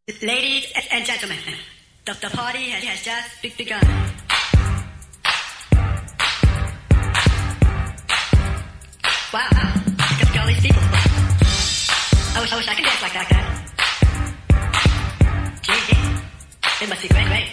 Ladies and gentlemen, the party has just begun. Wow, look at all these people. I wish I could dance like that. Gee, it must be great.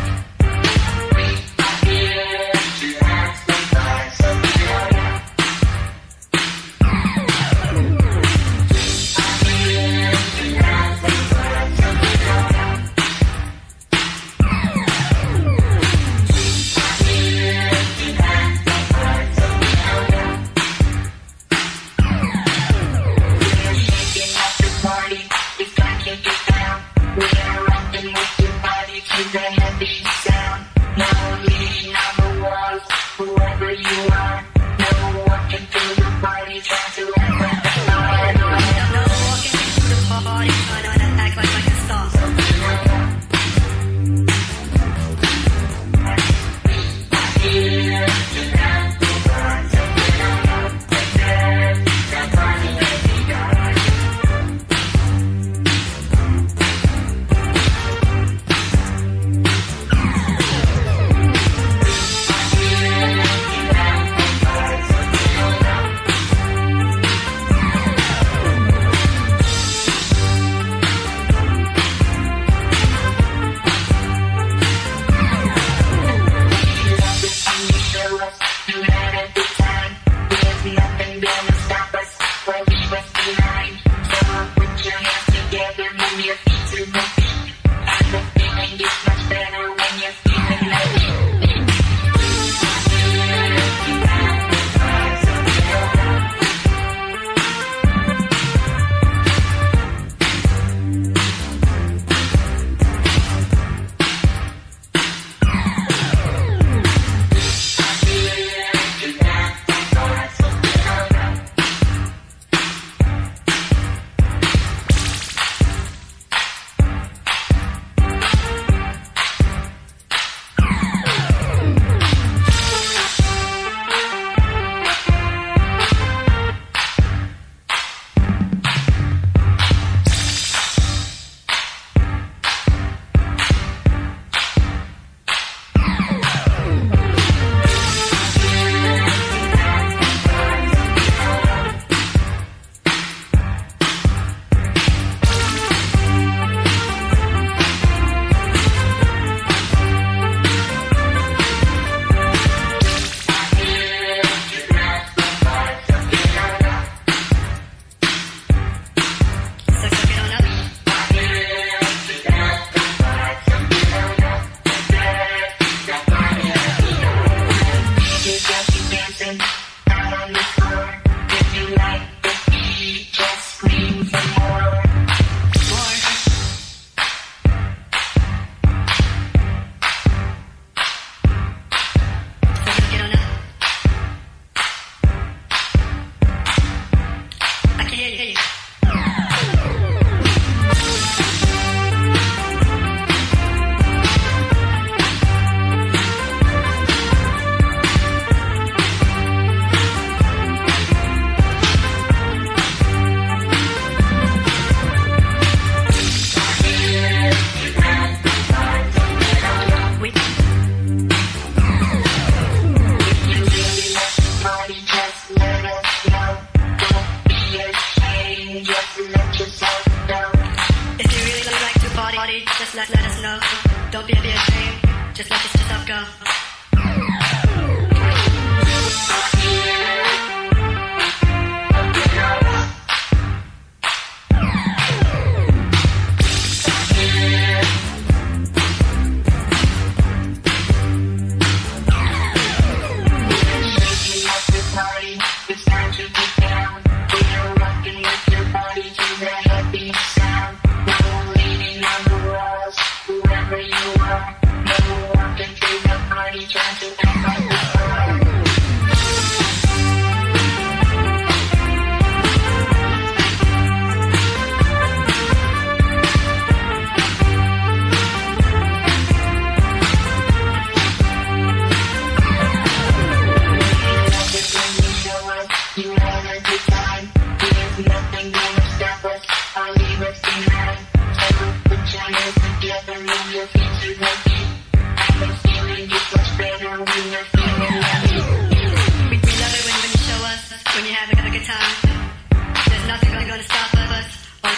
Just let us know. Don't be ashamed. Just let yourself go. Whoever you are, no one can take the party.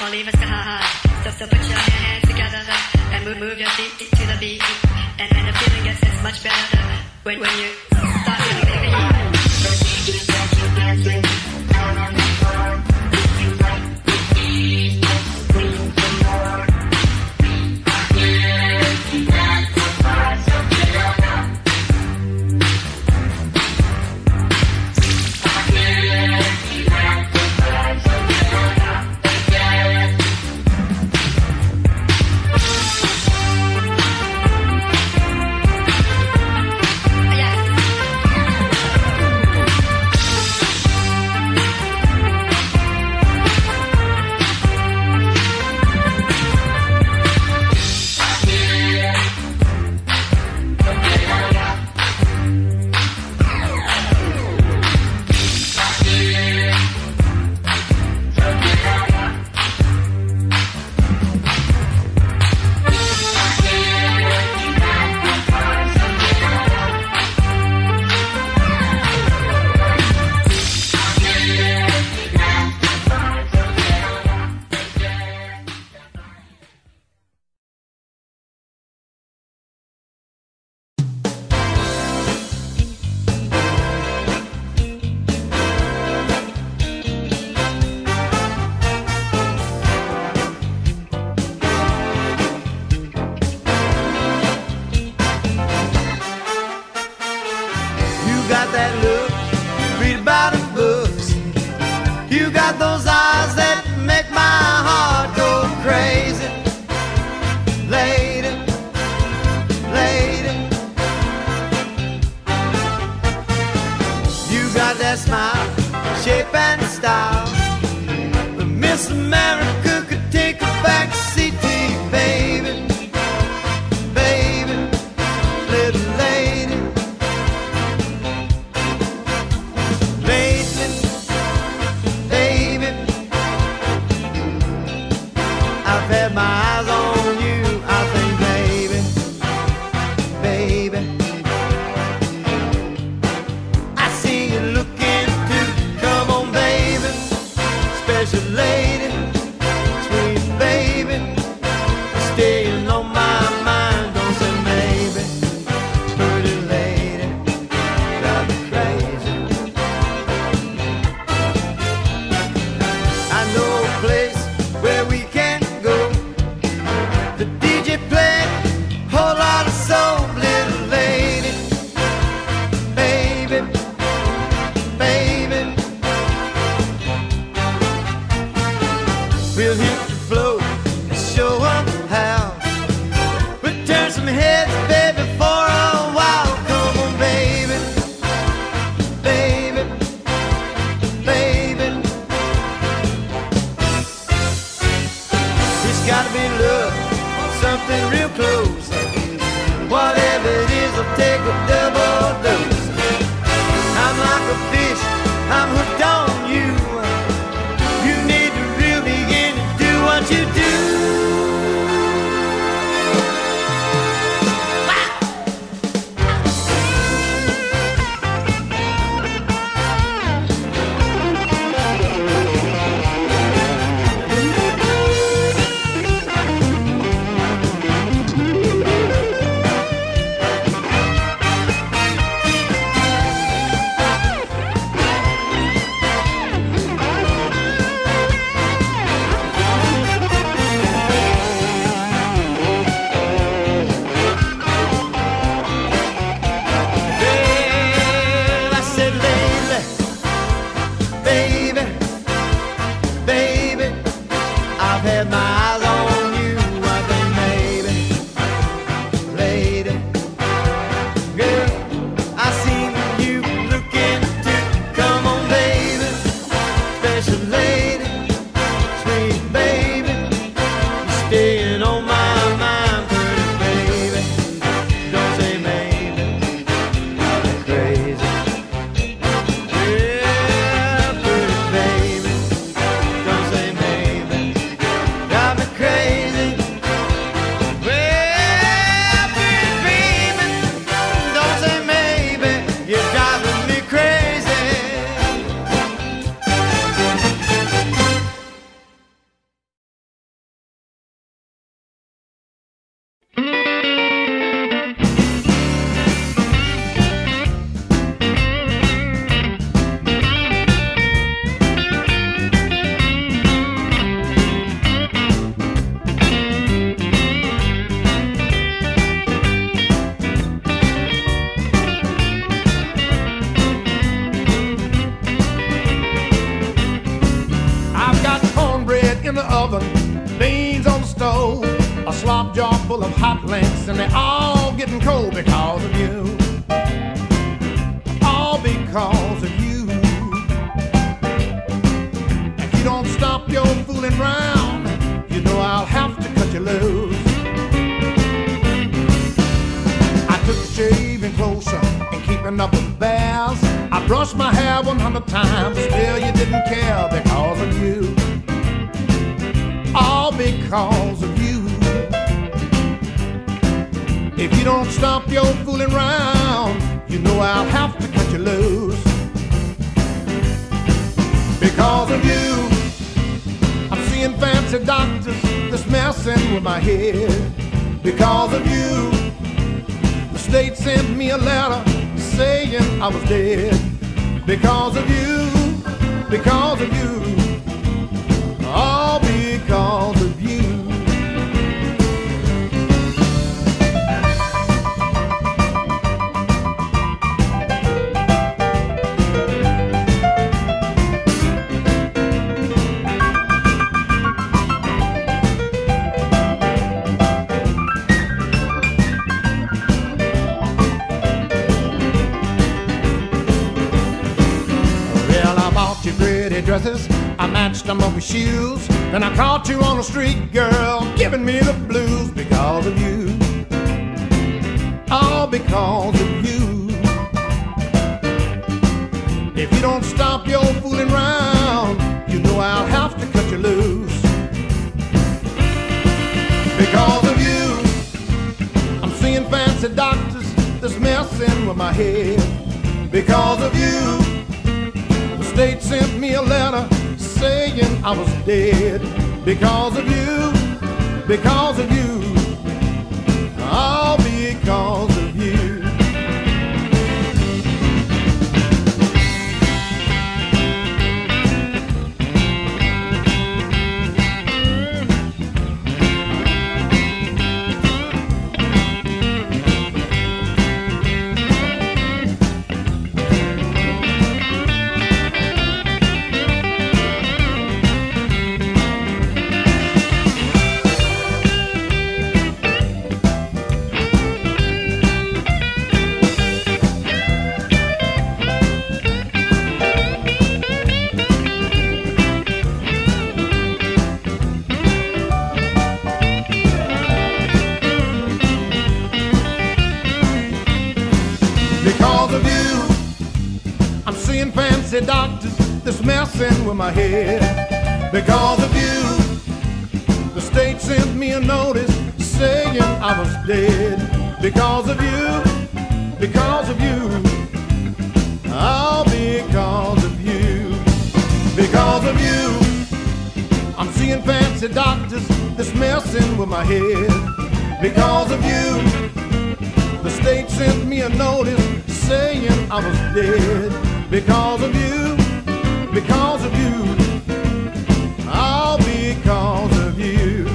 or leave us behind. So put your hands together and move your feet to the beat. And the feeling gets much better when you start feeling the beat. Got me lockjaw full of hot links, and they're all getting cold because of you. All because of you. If you don't stop your fooling round, you know I'll have to cut you loose. I took the shaving closer and keeping up with bears. I brushed my hair 100 times, still you didn't care because of you. All because of you. If you don't stop your fooling round, you know I'll have to cut you loose. Because of you, I'm seeing fancy doctors that's messing with my head. Because of you, the state sent me a letter saying I was dead. Because of you, because of you, all because of you. Dresses, I matched them up with shoes. Then I caught you on the street, girl, giving me the blues because of you. All because of you. If you don't stop your fooling round, you know I'll have to cut you loose. Because of you, I'm seeing fancy doctors that's messing with my head. Because of you, state sent me a letter saying I was dead. Because of you, because of you, all because of you. Because of you, I'm seeing fancy doctors that's messing with my head. Because of you, the state sent me a notice saying I was dead. Because of you, because of you, all because of you. Because of you, I'm seeing fancy doctors that's messing with my head. Because of you, the state sent me a notice saying I was dead. Because of you, because of you, all because of you.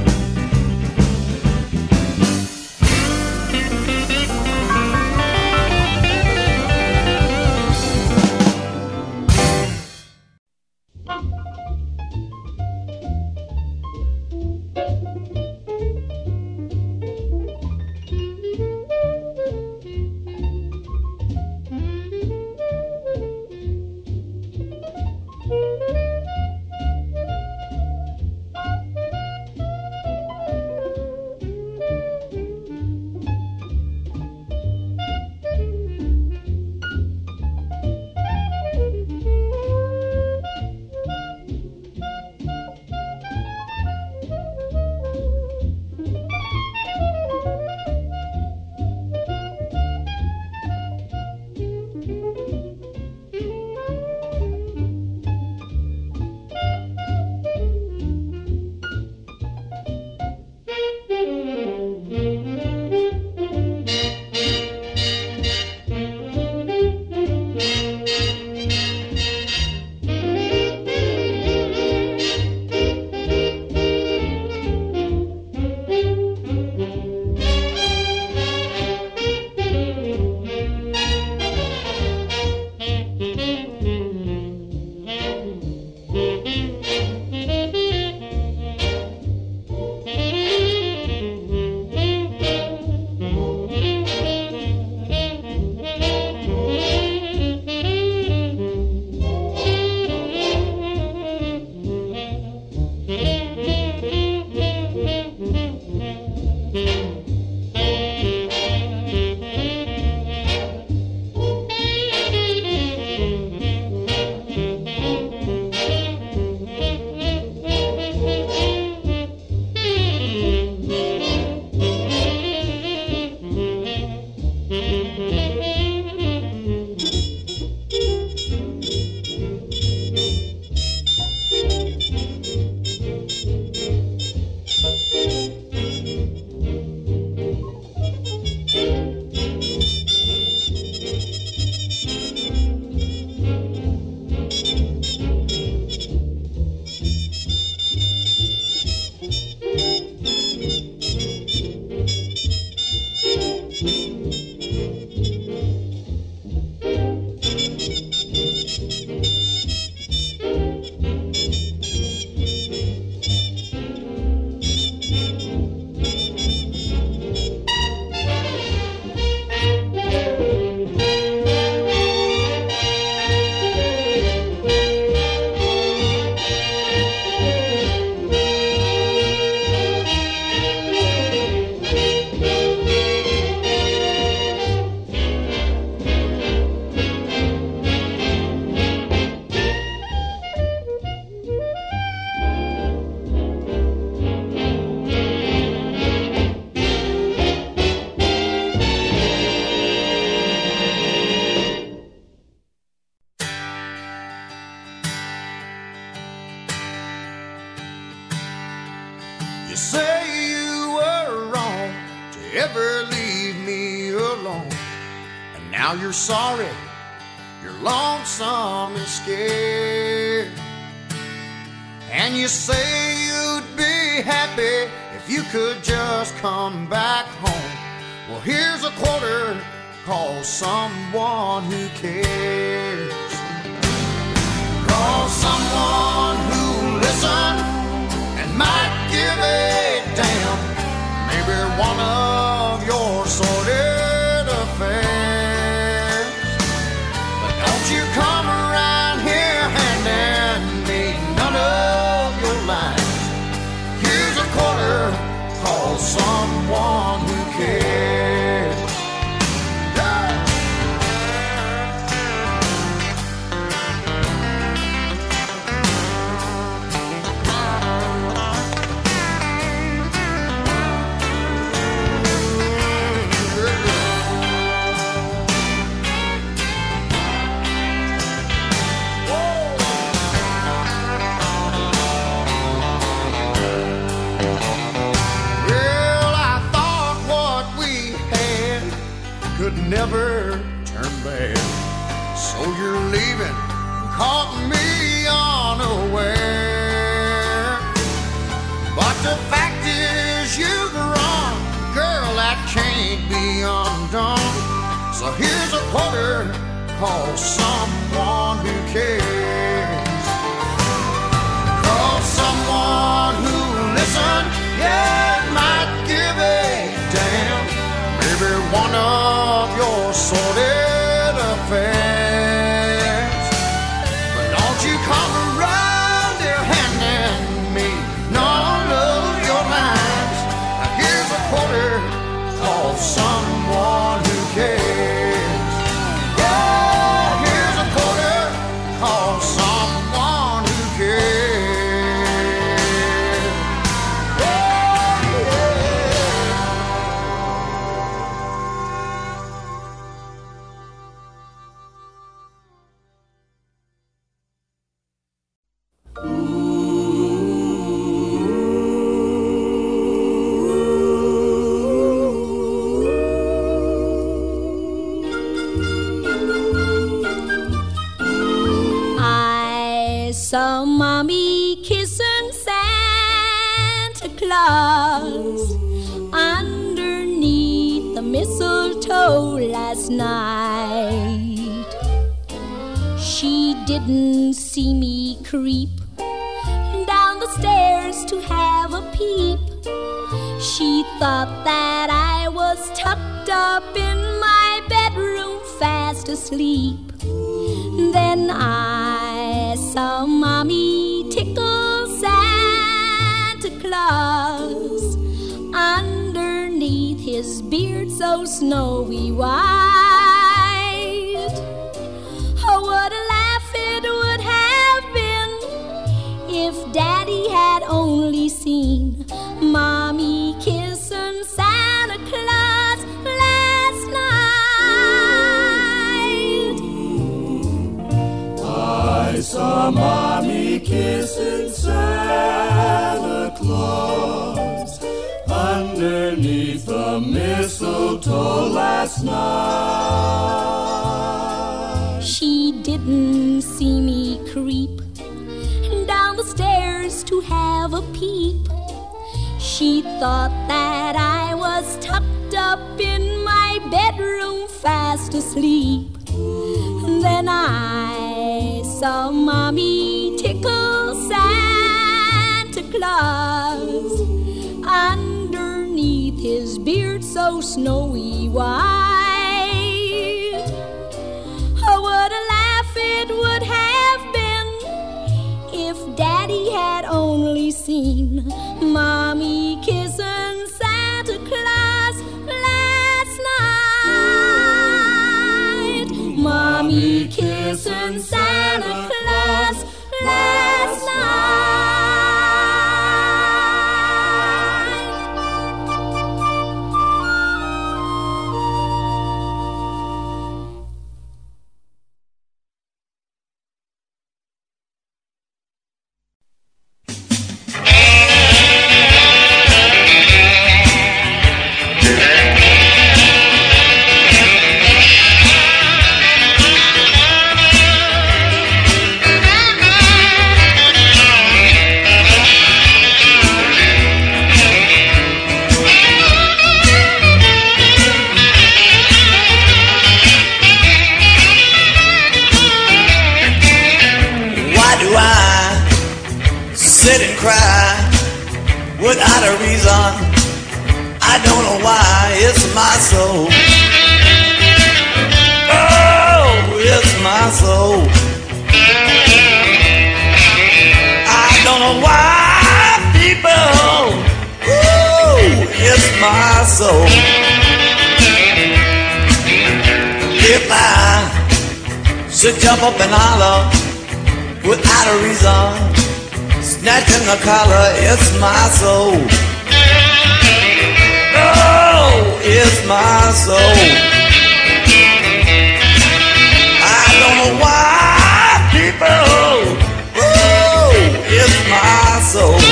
You say you were wrong to ever leave me alone, and now you're sorry, you're lonesome and scared. And you say you'd be happy if you could just come back home. Well, here's a quarter, call someone who cares. Call someone who'll listen and might give a damn. Maybe one of your sordid affairs. But don't you come around here handing me none of your lines. Here's a quarter, call someone who cares. Never turn back. So you're leaving, caught me unaware. But the fact is you've run, girl, that can't be undone. So here's a quarter, call someone who cares. Call someone who'll listen, yeah, might give a damn. Maybe one of your sordid affairs. But don't you come around here handing me none of your lines. Now here's a quarter, call someone who cares. Yeah, here's a quarter, call someone who cares. Saw Mommy kissing Santa Claus underneath the mistletoe last night. She didn't see me creep down the stairs to have a peep. She thought that I was tucked up in my bedroom fast asleep. Then I saw Mommy tickle Santa Claus underneath his beard so snowy white. Oh, what a laugh it would have been if Daddy had only seen Mommy kissing Santa Claus last night. I saw Mommy kissing Santa Claus underneath the mistletoe last night. She didn't see me creep down the stairs to have a peep. She thought that I was tucked up in my bedroom fast asleep. Then I saw Mommy tickle Santa Claus underneath his beard so snowy white. Oh, what a laugh it would have been if Daddy had only seen Mommy kissing Santa Claus last night. Mommy kissing Santa Claus last night. without a reason. I don't know why, it's my soul. Oh, it's my soul. I don't know why, people. Oh, it's my soul. If I should jump up and holler without a reason, snatching the collar, it's my soul. Oh, it's my soul. I don't know why, people. Oh, it's my soul.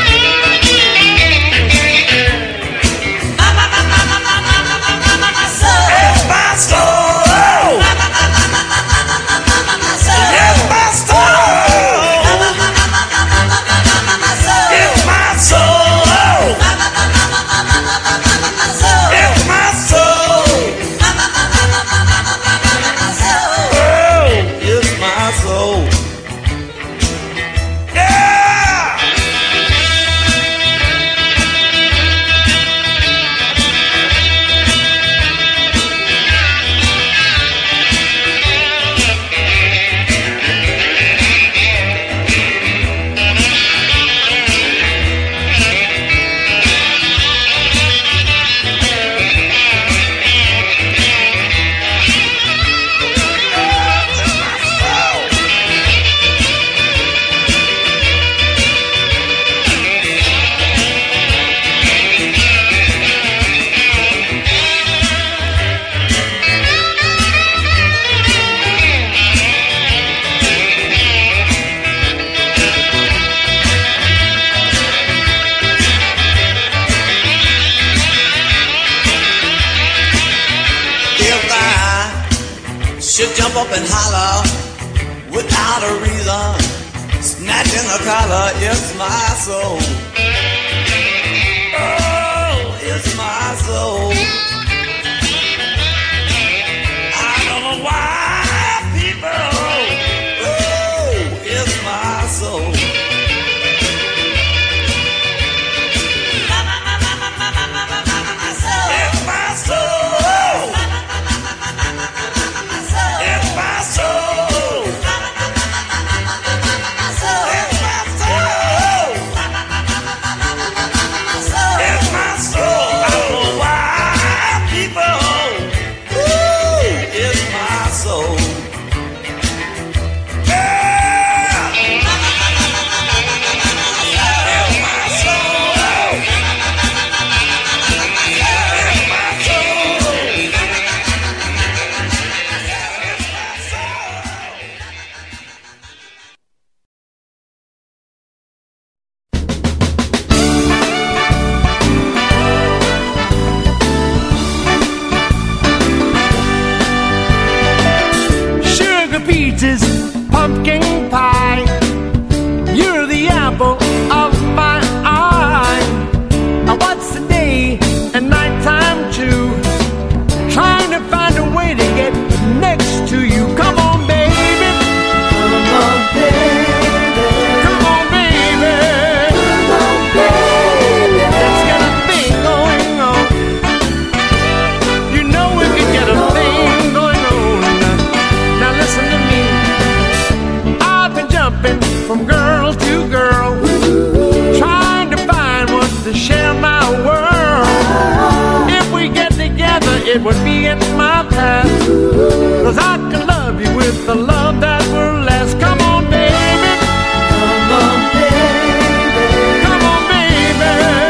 It's my soul. Jump up and holler without a reason, snatching the collar, it's my soul. Oh, it's my soul. I don't know why, people. Oh, it's my soul. It's my soul. Pumpkin pie, you're the apple of my eye. What's the day and nighttime too? Trying to find a way to get next to you. Come on, baby. Come on, baby. Come on, baby. Come on, baby. Let's get a thing going on. You know we can get a thing going on. Now listen to me. Jumping from girl to girl, trying to find one to share my world. If we get together, it would be in my path, 'cause I can love you with the love that will last. Come on, baby. Come on, baby. Come on, baby.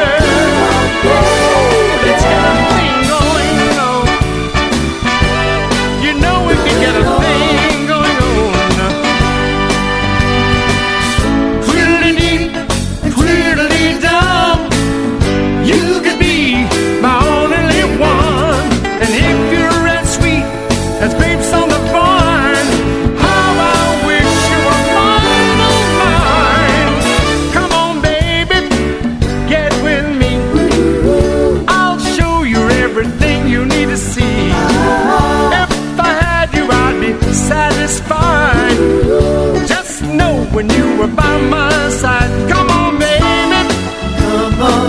Let's get a thing going on. You know we can get a thing going on. You could be my only one, and if you're as sweet as grapes on the vine, how I wish you were mine, oh mine. Come on, baby, get with me. I'll show you everything you need to see. If I had you, I'd be satisfied. Just know when you were by my side. Come on, baby. Come on.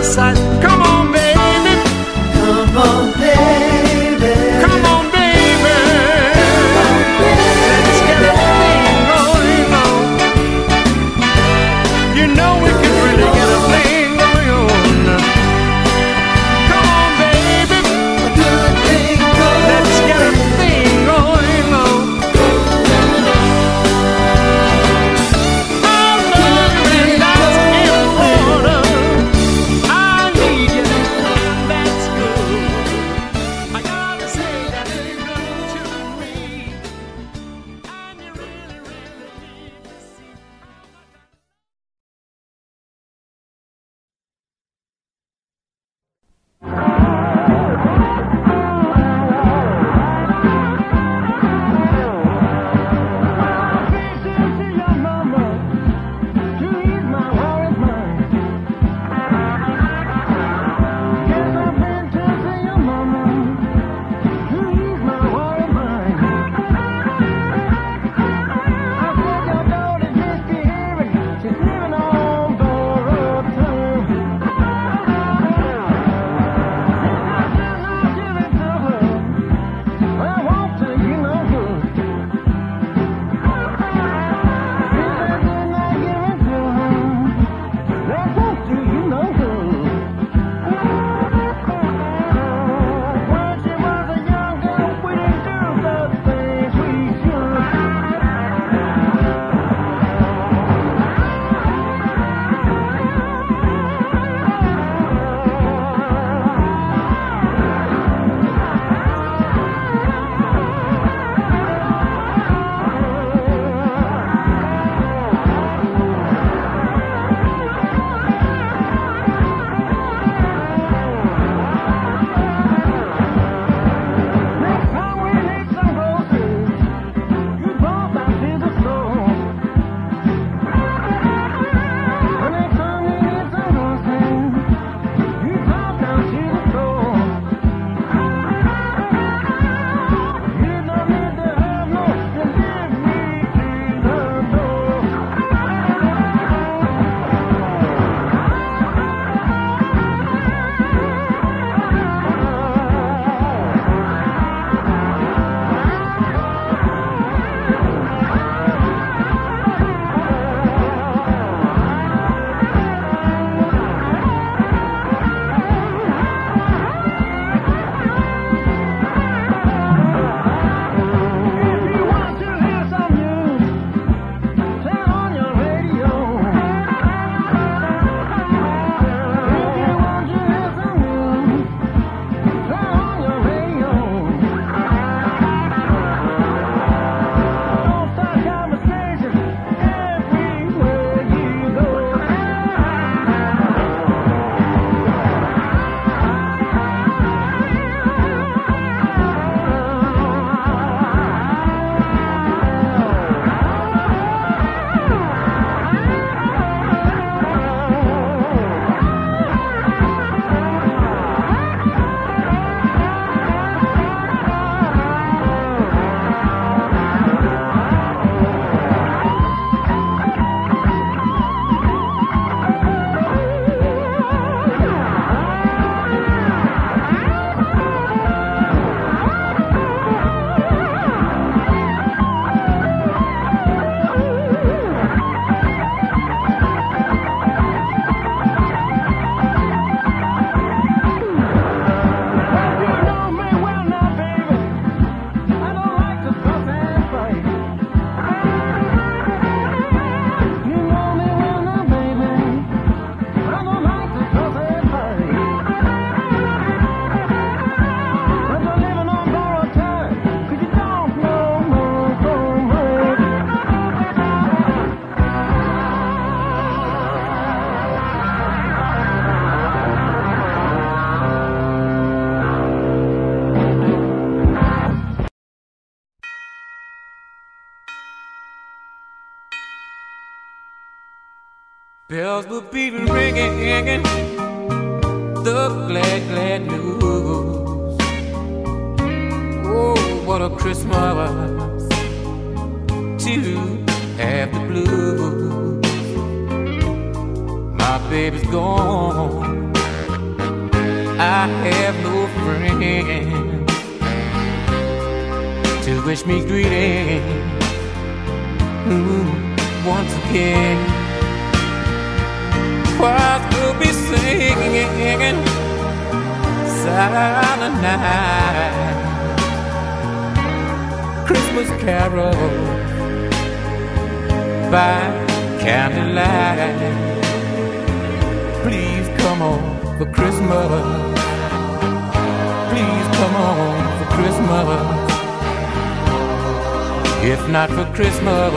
sight. Come on, baby. Come on, baby. Come on, baby. Let's get a thing going on. You know we can really get a thing going on. Come on, baby. A good thing going. Let's get a thing going on. Our love and that's important. I need you, that's good. I gotta say that ain't good to me. And you really, really need to see. Bells will be ringing, the glad, glad news. Oh, what a Christmas to have the blues. My baby's gone, I have no friends to wish me greetings once again. Choirs will be singing silent night, Christmas carol by candlelight. Please come on for Christmas. Please come on for Christmas. If not for Christmas,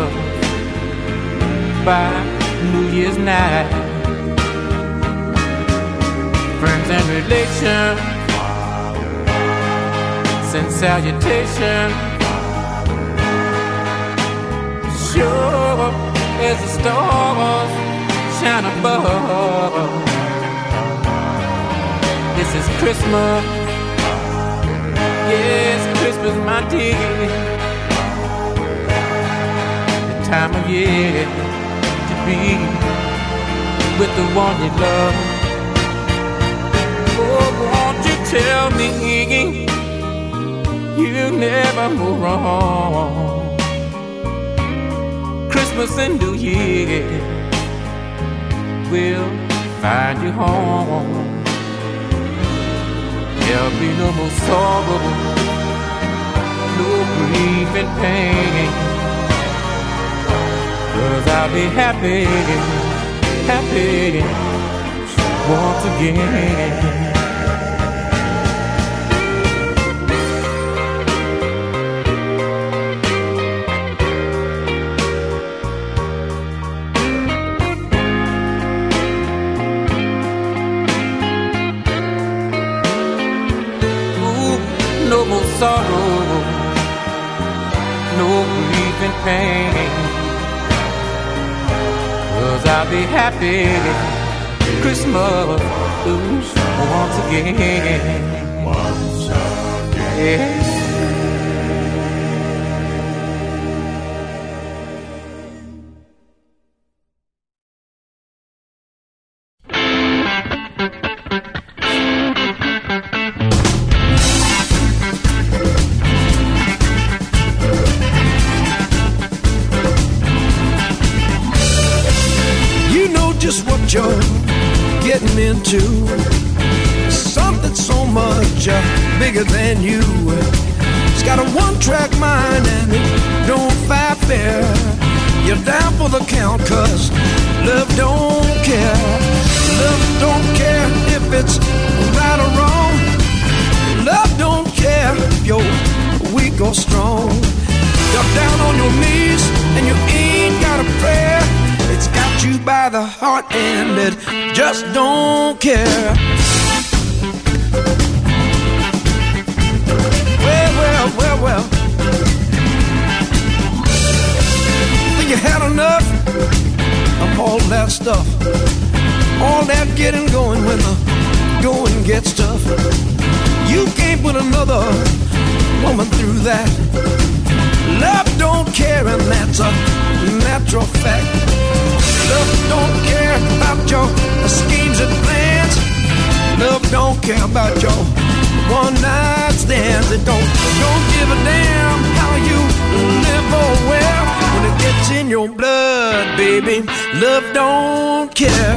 by New Year's night. Friends and relations send salutations. Sure as the stars shine above. This is Christmas. Yes, Christmas, my dear. The time of year to be with the one you love. Oh, won't you tell me you never go wrong? Christmas and New Year will find you home. There'll be no more sorrow, no grief and pain, 'cause I'll be happy, happy once again. No more sorrow, no grief and pain, 'cause I'll be happy Christmas once again. Once again. Yeah. You're getting into something so much bigger than you. It's got a one-track mind and it don't fight fair. You're down for the count 'cause love don't care. Love don't care if it's right or wrong. Love don't care if you're weak or strong. You're down on your knees and you ain't got a prayer. It's got you by the heart and it just don't care. Well. Think you had enough of all that stuff? All that getting going when the going gets tough. You can't put another woman through that. Love don't care and that's a natural fact. Love don't care about your schemes and plans. Love don't care about your one-night stands. It don't give a damn how you live or where. When it gets in your blood, baby, love don't care.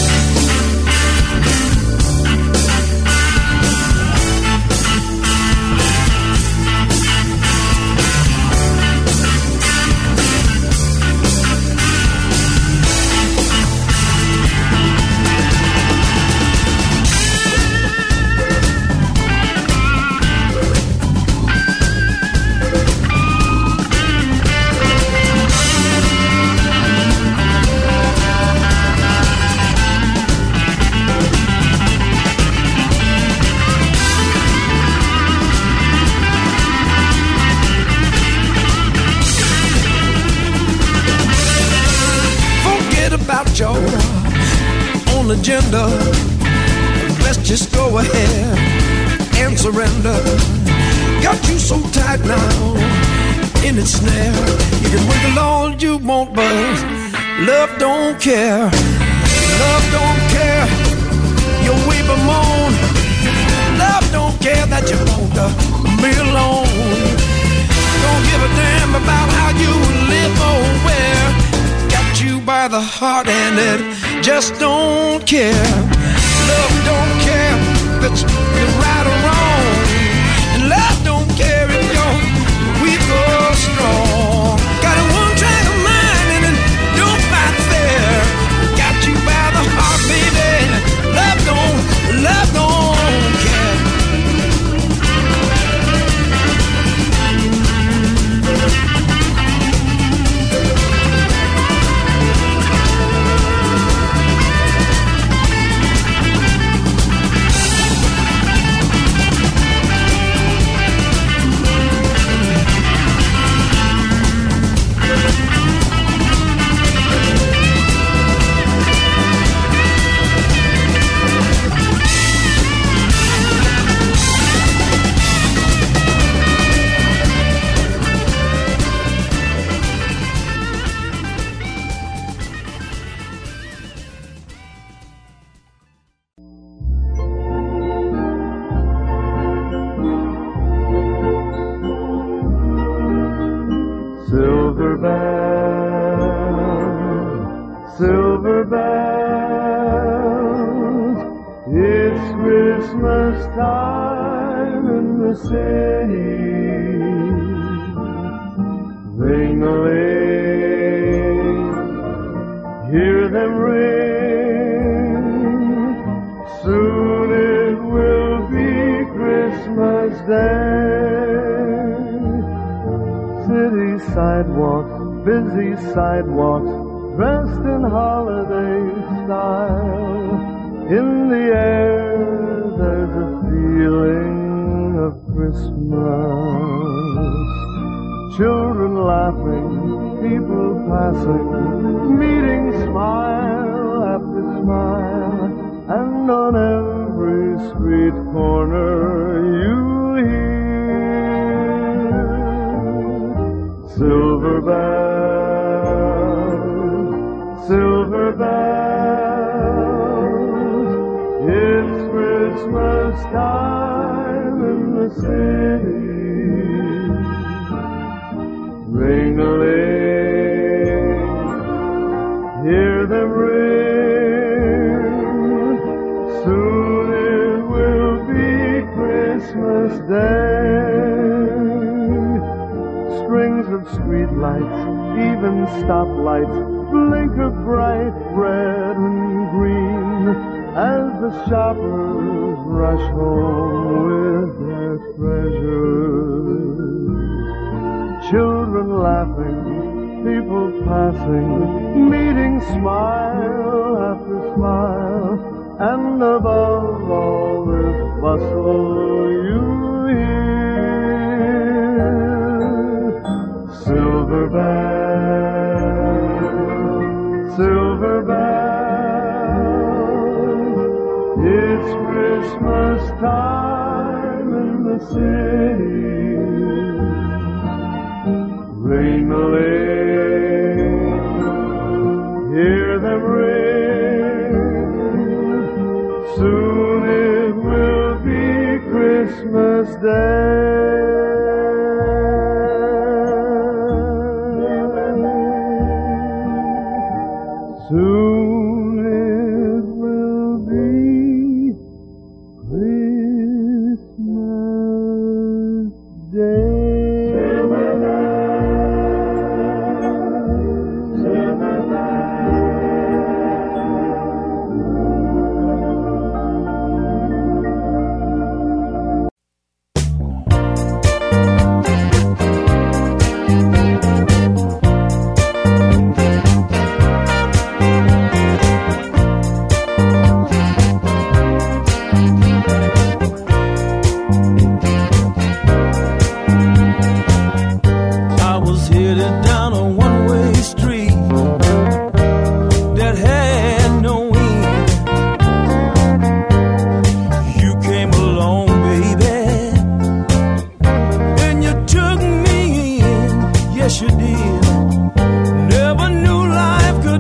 Your own agenda. Let's just go ahead and surrender. Got you so tight now in its snare. You can wiggle all you want, but love don't care. Love don't care. You weep and moan. the heart and it just don't care. Love don't care if it's right or wrong, and love don't care if you're weak or strong. Got a one-track mind and it don't fight fair. Got you by the heart, baby. Love don't care. Silver bells, it's Christmas time in the city. Ring-a-ling, hear them ring. Soon it will be Christmas Day. City sidewalks, busy sidewalks, dressed in holiday style. In the air there's a feeling of Christmas. Children laughing, people passing, meeting smile after smile. And on every street corner you'll hear silver bells, silver bells. It's Christmas time in the city. Ring-a-ling, hear them ring. Soon it will be Christmas Day. Strings of streetlights, even stoplights, blinker bright red and green as the shoppers rush home with their treasures. Children laughing, people passing, meeting smile after smile. And above all this bustle you hear silver bells, silver bells. It's Christmas time in the city. Ring-a-ling, hear them ring. Soon it will be Christmas Day. Soon it will be Christmas Day.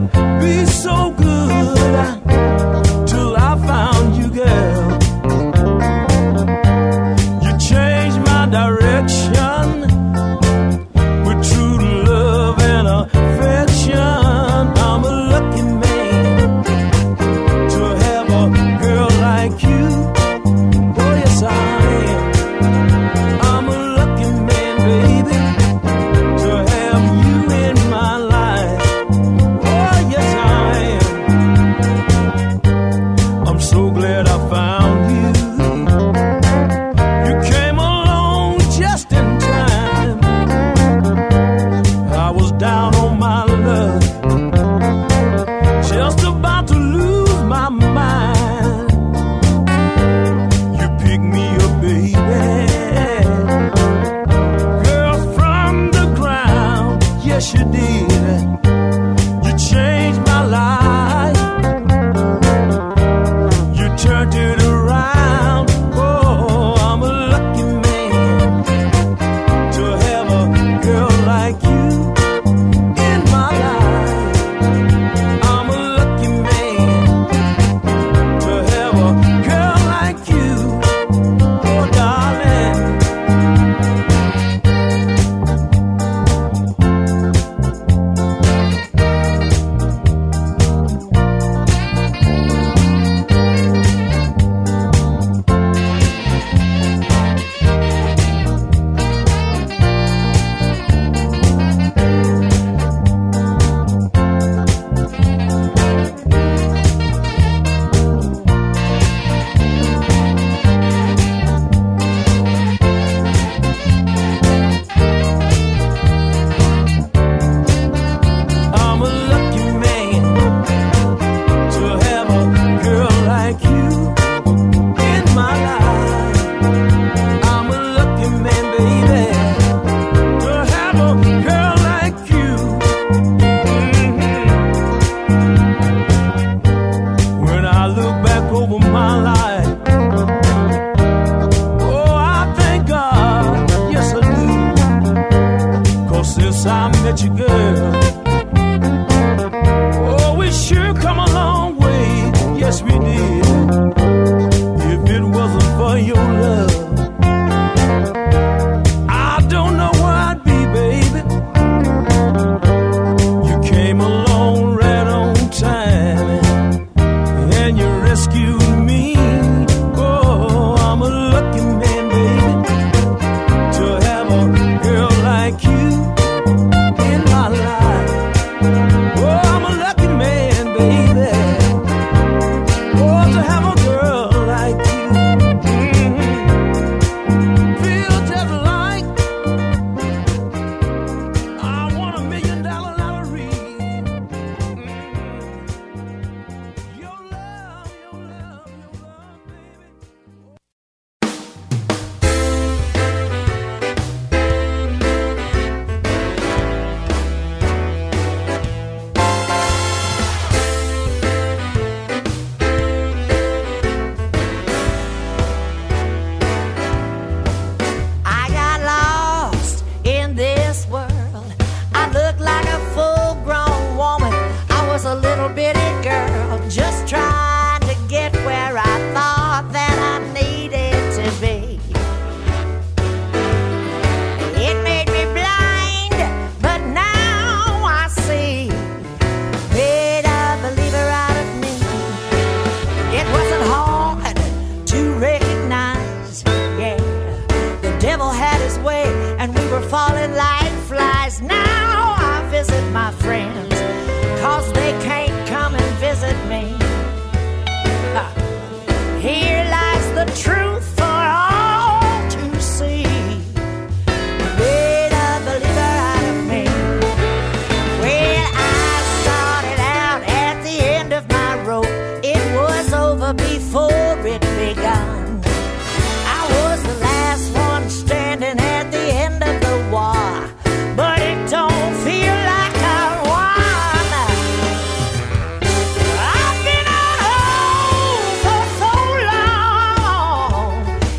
Till I found you, girl.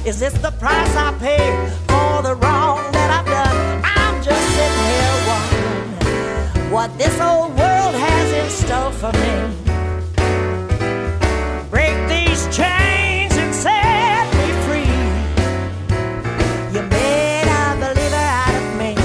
Is this the price I pay for the wrong that I've done? I'm just sitting here wondering what this old world has in store for me. Break these chains and set me free. You made a believer out of me.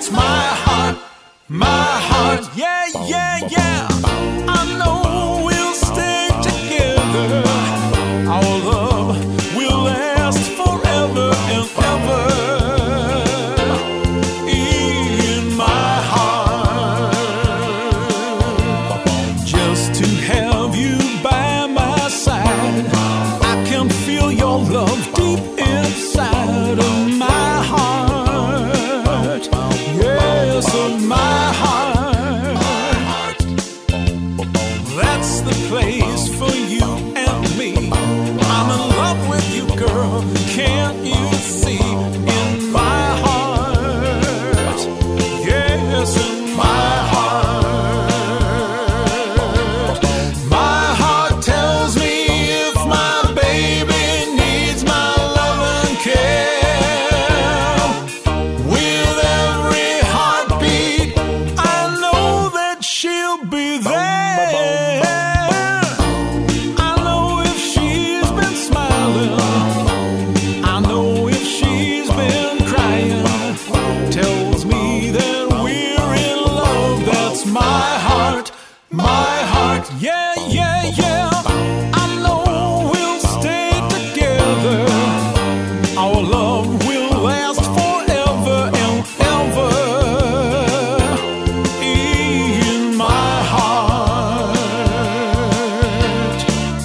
that's my heart, yeah, yeah, yeah. I know we'll stay together. Our love will last forever and ever. In my heart, just to have you by my side, I can feel your love deep inside of my heart. Yes, of my heart. That's the place for you and me. I'm in love with you, girl. Can't you see? In my heart. Yes, in my heart. My heart tells me if my baby needs my love and care. With every heartbeat, I know that she'll be there. I know if she's been smiling, I know if she's been crying, tells me that we're in love. That's my heart, yeah, yeah, yeah. I know we'll stay together. Our love will last forever and ever. In my heart.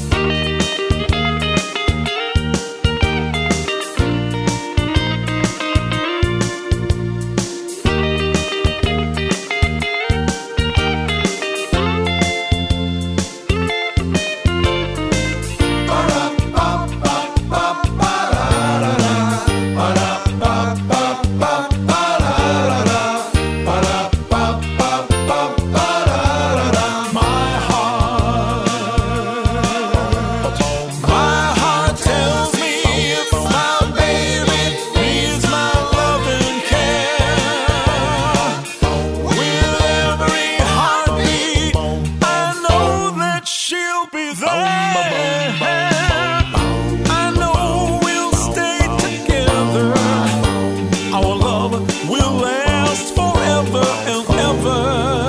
My heart tells me if my baby needs my love and care. With every heartbeat, I know that she'll be there. I know we'll stay together. Our love will last forever and ever.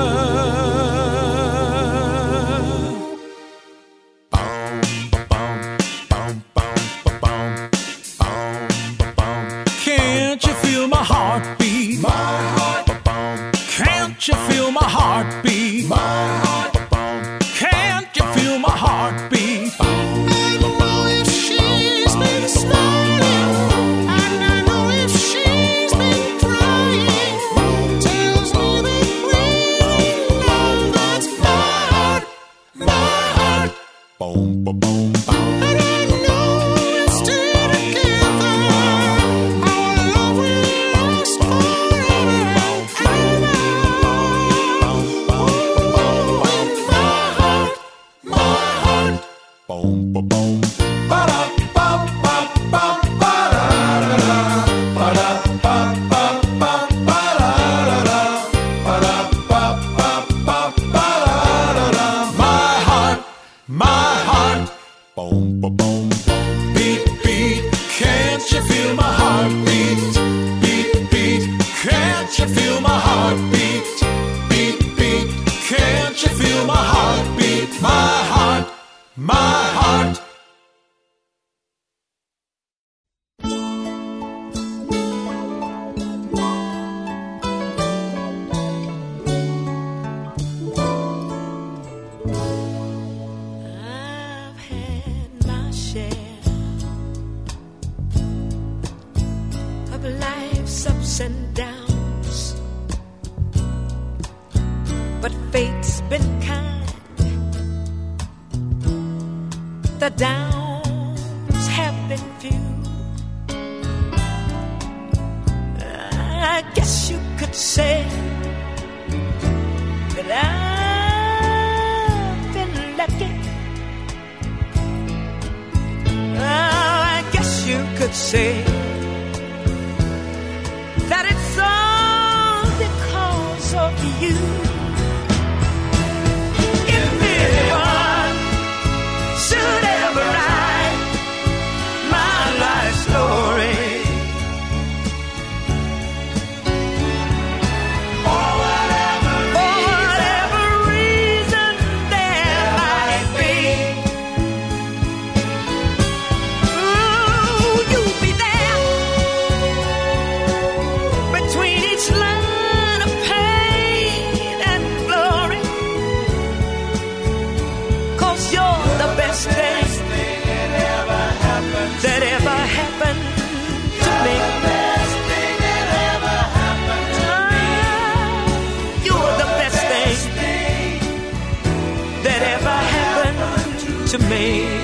Can't you feel my heartbeat? Can't you feel my heartbeat? Can't you feel my heartbeat? I know if she's been smiling, and I know if she's been crying, tells me that we're in love. That's my heart, and I know we'll stay together. Our love will last forever and ever. In my heart. My heart. Beat, beat, can't you feel my heartbeat? Beat, beat, can't you feel my heartbeat? Beat, beat, can't you feel my heartbeat? My heart, my heart. I've had my share of life's ups and downs, but fate's been kind. The downs have been few. I guess you could say that I've been lucky. I guess you could say that it's all because of you. If anyone should ever write my life story, me.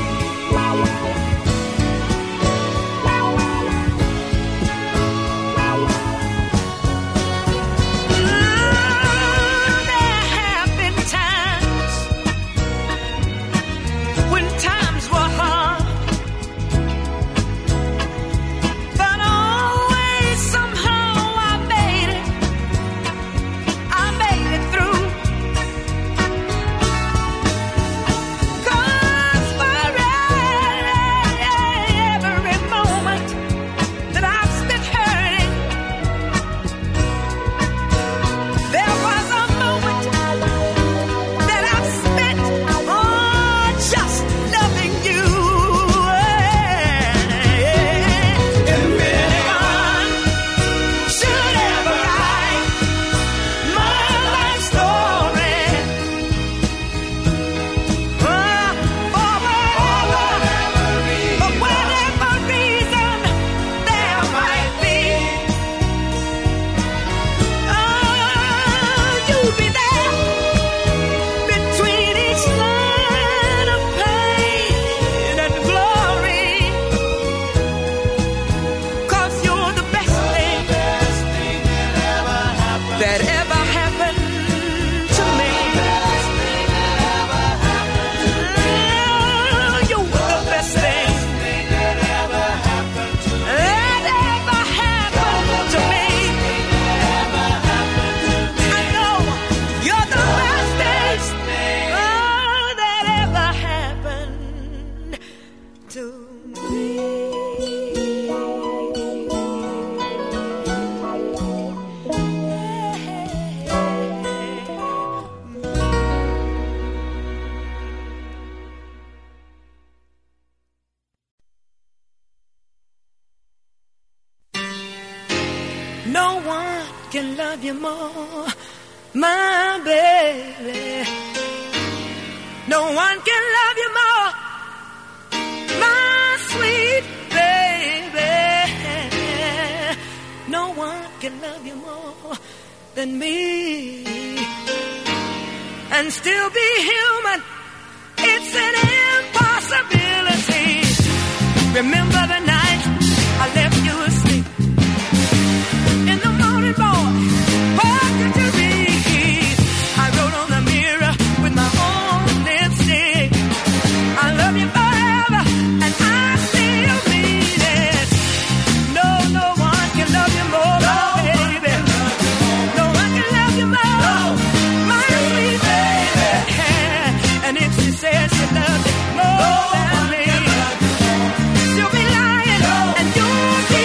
No one can love you more, my baby. No one can love you more, my sweet baby. No one can love you more than me. And still be human, it's an impossibility. Remember the night I left you asleep. In the morning, boy, what did you read? I wrote on the mirror with my own lipstick. I love you forever, and I still mean it. No one can love you more, baby. No one can love you more, my sweet baby. And if she says she loves you more than me, she'll be lying, and you'll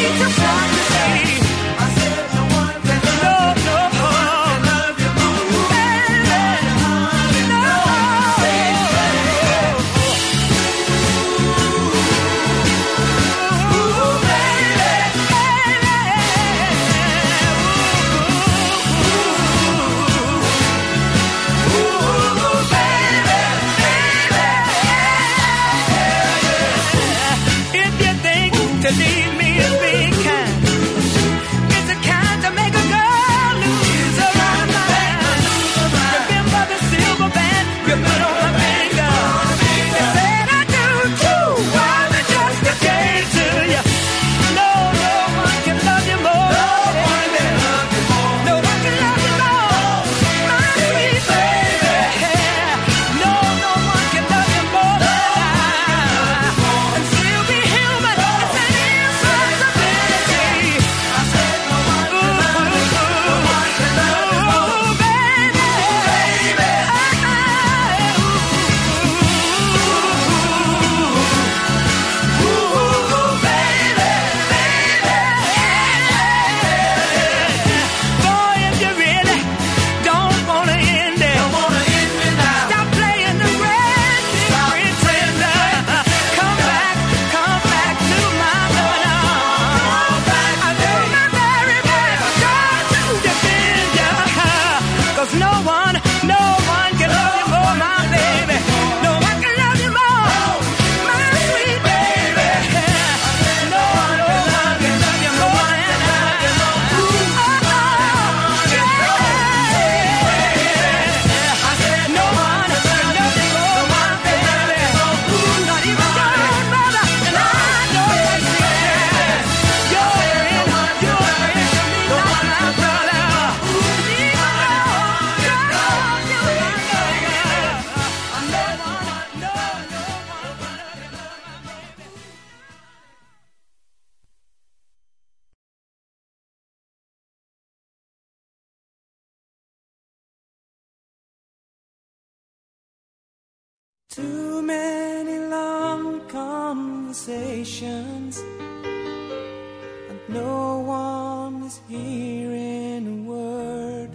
Too many long conversations, and no one is hearing a word.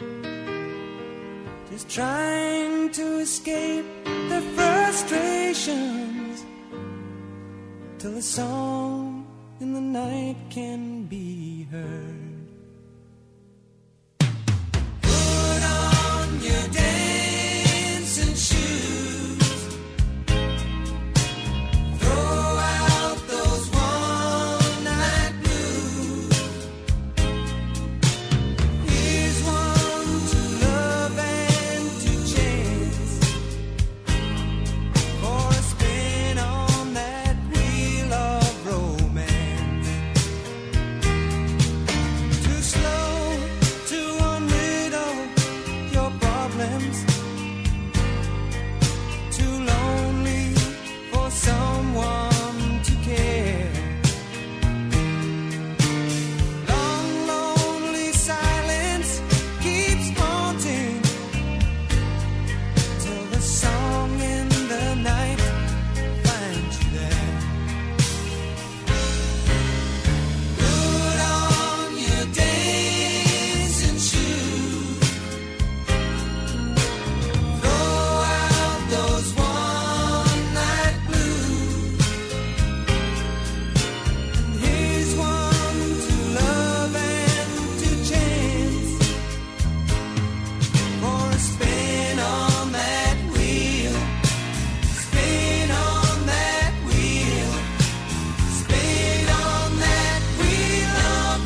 Just trying to escape their frustrations till a song in the night can be heard. Put on your dancing shoes, throw out those one-night blues. Here's one to love and to chase, for a spin on that wheel of romance. Too slow to unriddle your problems, too lonely for someone to care. Long, lonely silence keeps haunting till the song in the night finds you there. Put on your dancing shoes, throw out those one-night blues. And here's one to love and to chance, for a spin on that wheel, spin on that wheel, spin on that wheel of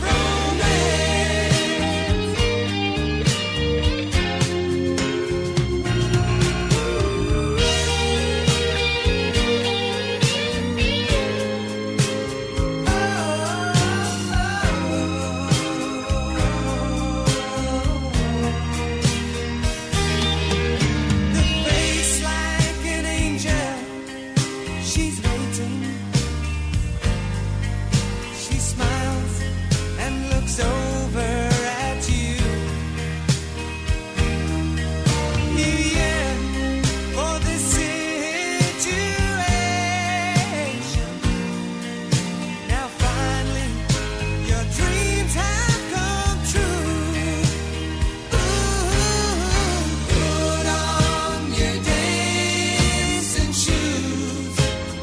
The face like an angel, she's waiting. She smiles and looks over at you. Yeah, for this situation. Now finally, your dreams have come true. Put on your dancing shoes,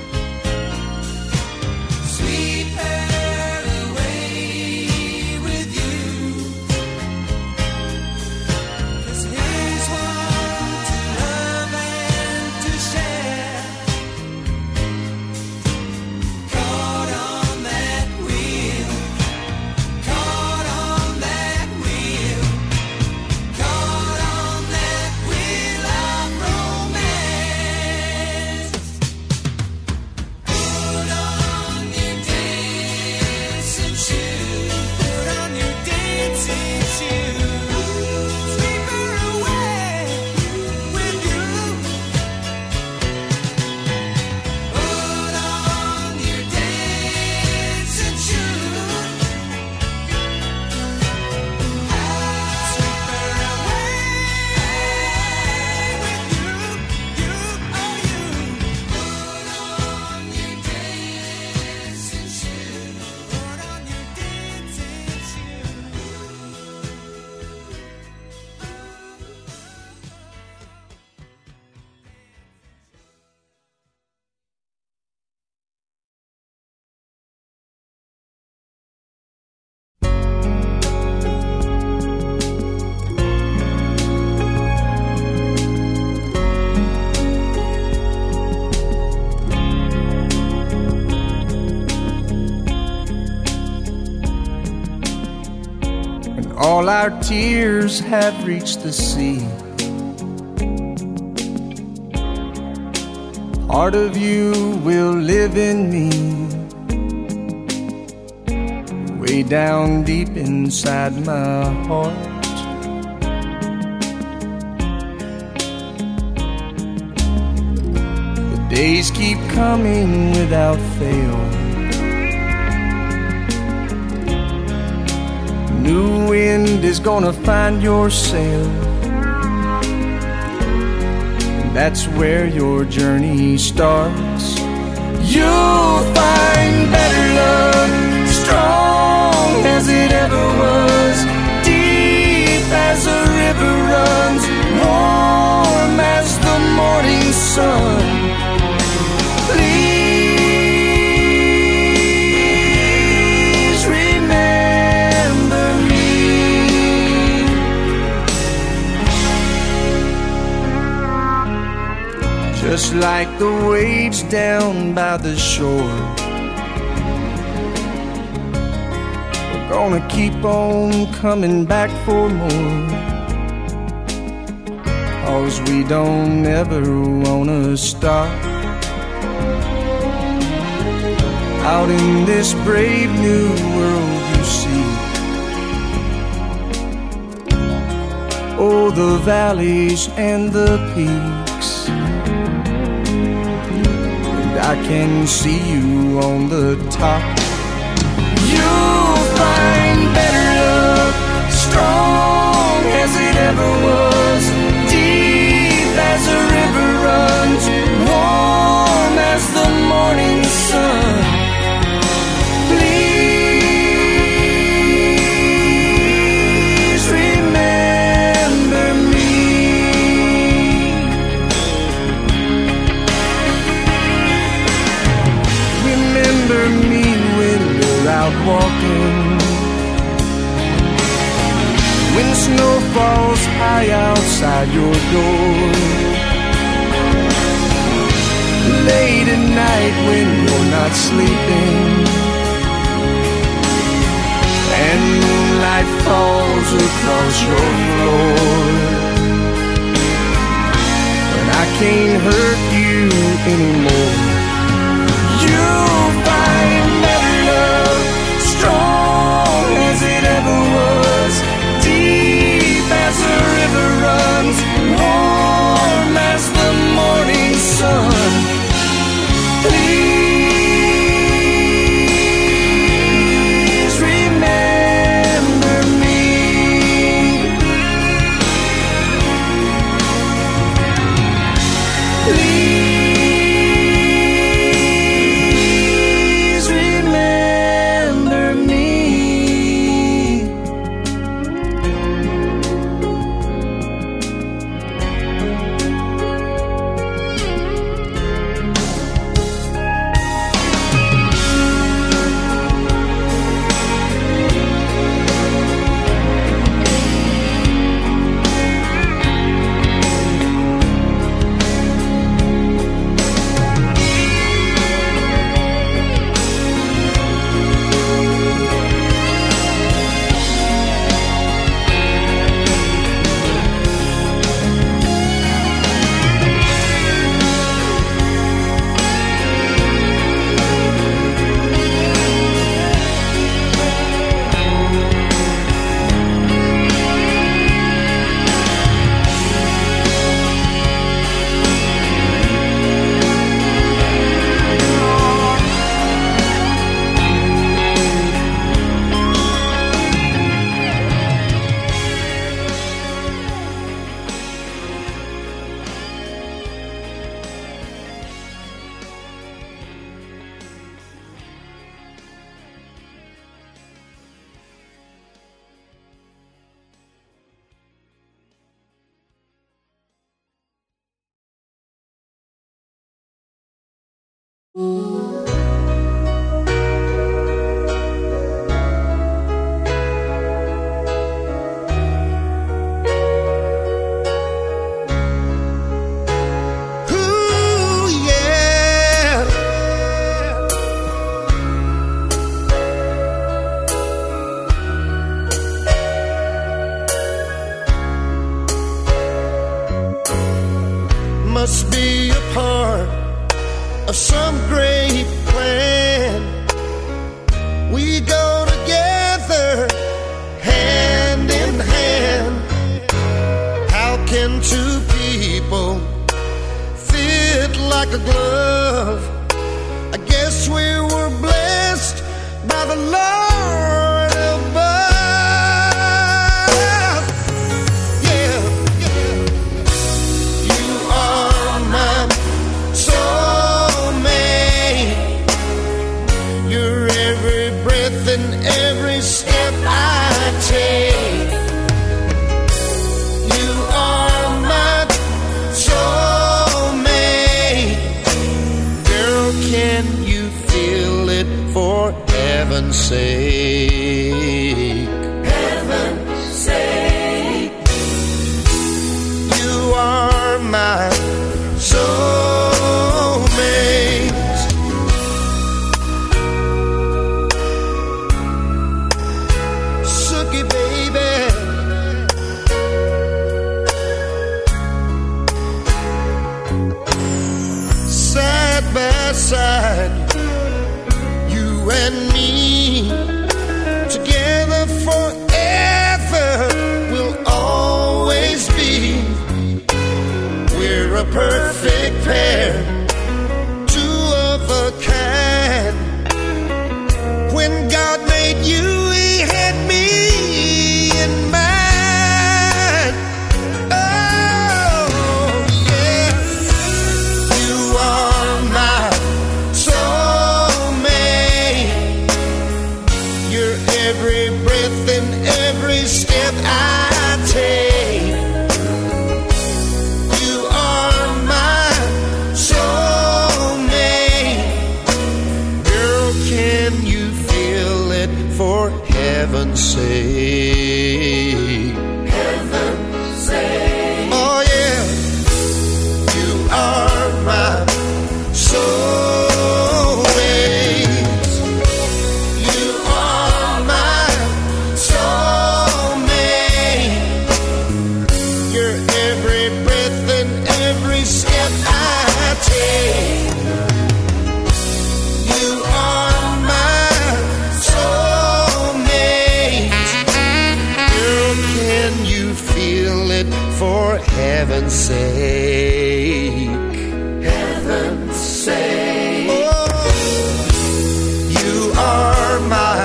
sweep her away with you. 'Cause here's one to love and to share. Caught on that wheel, caught on that wheel, caught on that wheel of romance. Put on your dancing shoes, put on your dancing shoes, sweep her away with you. Put on your dancing shoes, sweep her away with you, you, oh you. Put on your dancing shoes, put on your dancing shoes. And all our tears have reached the sea. Part of you will live in me, way down deep inside my heart. The days keep coming without fail. New wind is gonna find your sail. that's where your journey starts. You'll find better love, strong as it ever was, deep as a river runs, warm as the morning sun. Please remember me. Just like the waves down by the shore, we're gonna keep on coming back for more, 'cause we don't ever wanna stop. Out in this brave new world you see, oh, the valleys and the peaks, I can see you on the top. You'll find better love, strong as it ever was, deep as a river runs, warm as the morning sun. Please remember me. Remember me when you're out walking, when snow falls high outside your door, late at night when you're not sleeping, and moonlight falls across your floor, when I can't hurt you anymore. You'll find better love, strong as it ever was, deep as a river runs, warm as the morning sun. Please remember me. Please remember me. Must be a part of some great plan. We go together, hand in hand. How can two people fit like a glove? I guess we were blessed by the Lord above. Yeah, you are heaven's sake. Heaven's sake. Oh, you are my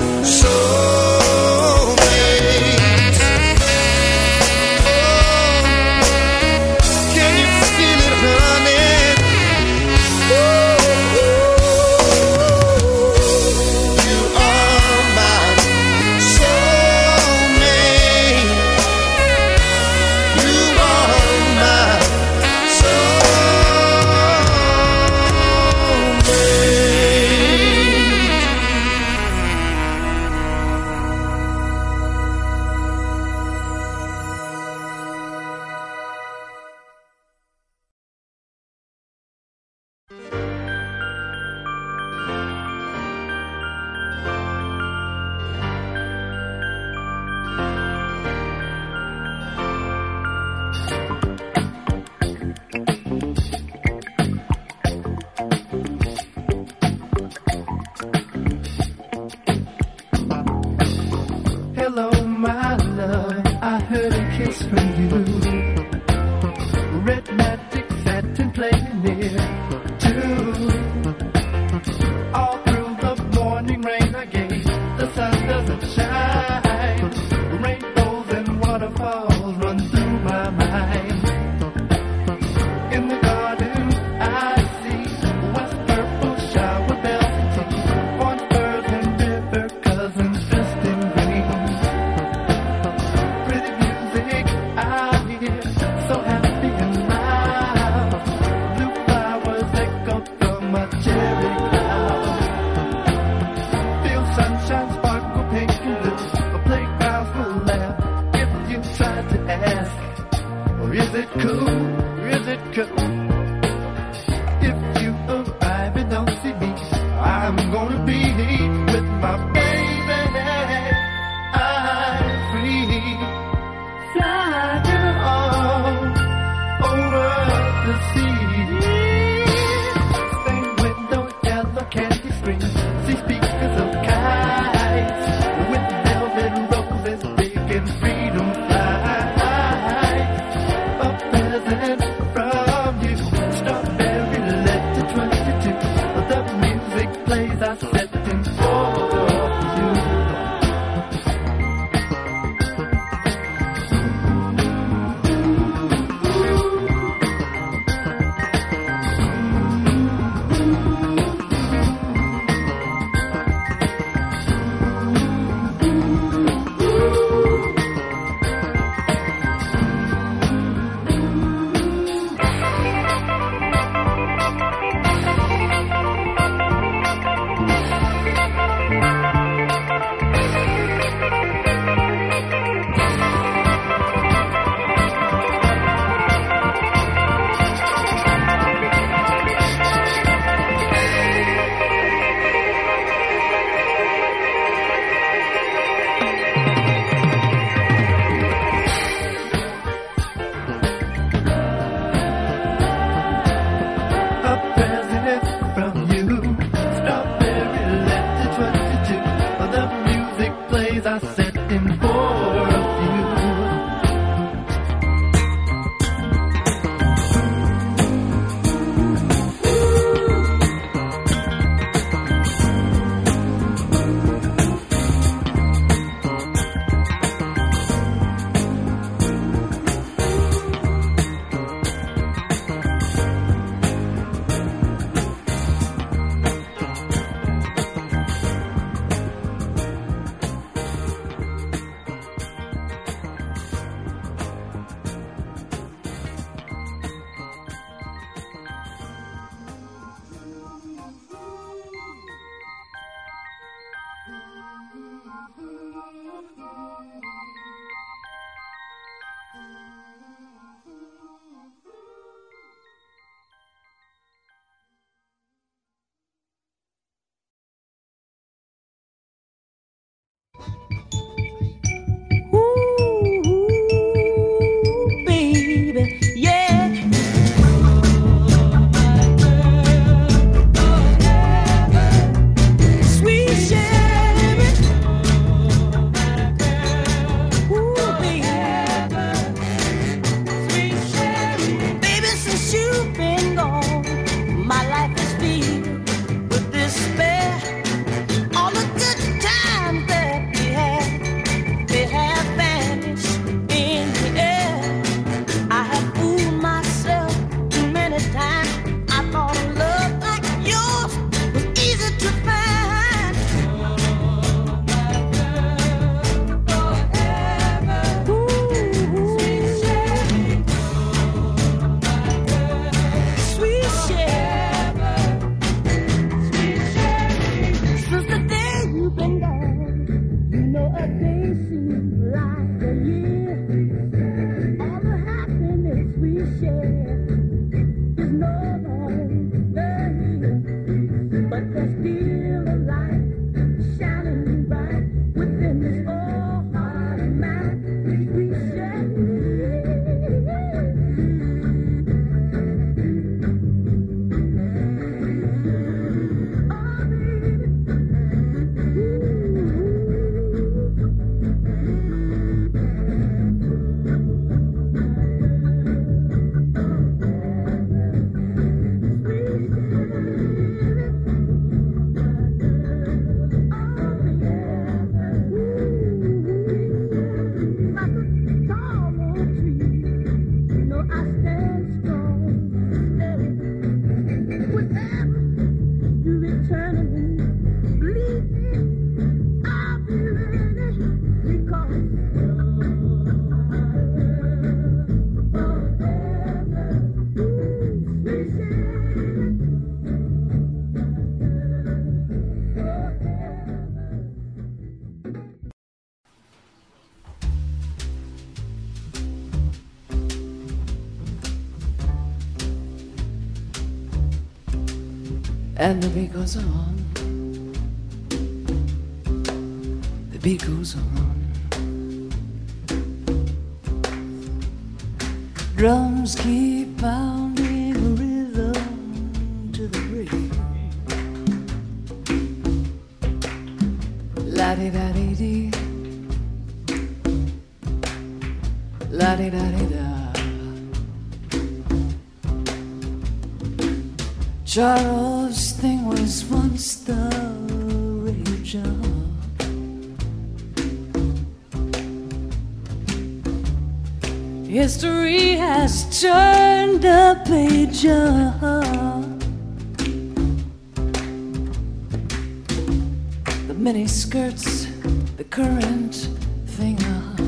soulmate. Oh, can you feel it, honey? Ooh, you are my soulmate. You are my Hello, my love. I heard a kiss from you. Red magic satin playing near too. All through the morning rain I gave. The sun doesn't shine. Rainbows and waterfalls run through my mind. In the garden I see west purple shower bells, orange birds and river cousins dressed in green. Pretty music I hear, so happy and loud. Blue flowers echo from a cherry cloud. Feel sunshine sparkle pink and blue. The playgrounds will laugh if you try to ask, or is it cool? Is it cool? If you arrive and don't see me, I'm gonna be with my baby. I'm free. Fly girl over the sea. Stained window, yellow candy screen. See speakers of kites with velvet roses, big and freedom fly. A present from you. And the beat goes on. The beat goes on. Drums keep pounding a rhythm to the break. La-di-da-di-dee, la-di-da-di-da. Charles' thing was once the rage of. History has turned the page up. The mini skirts, the current thing up.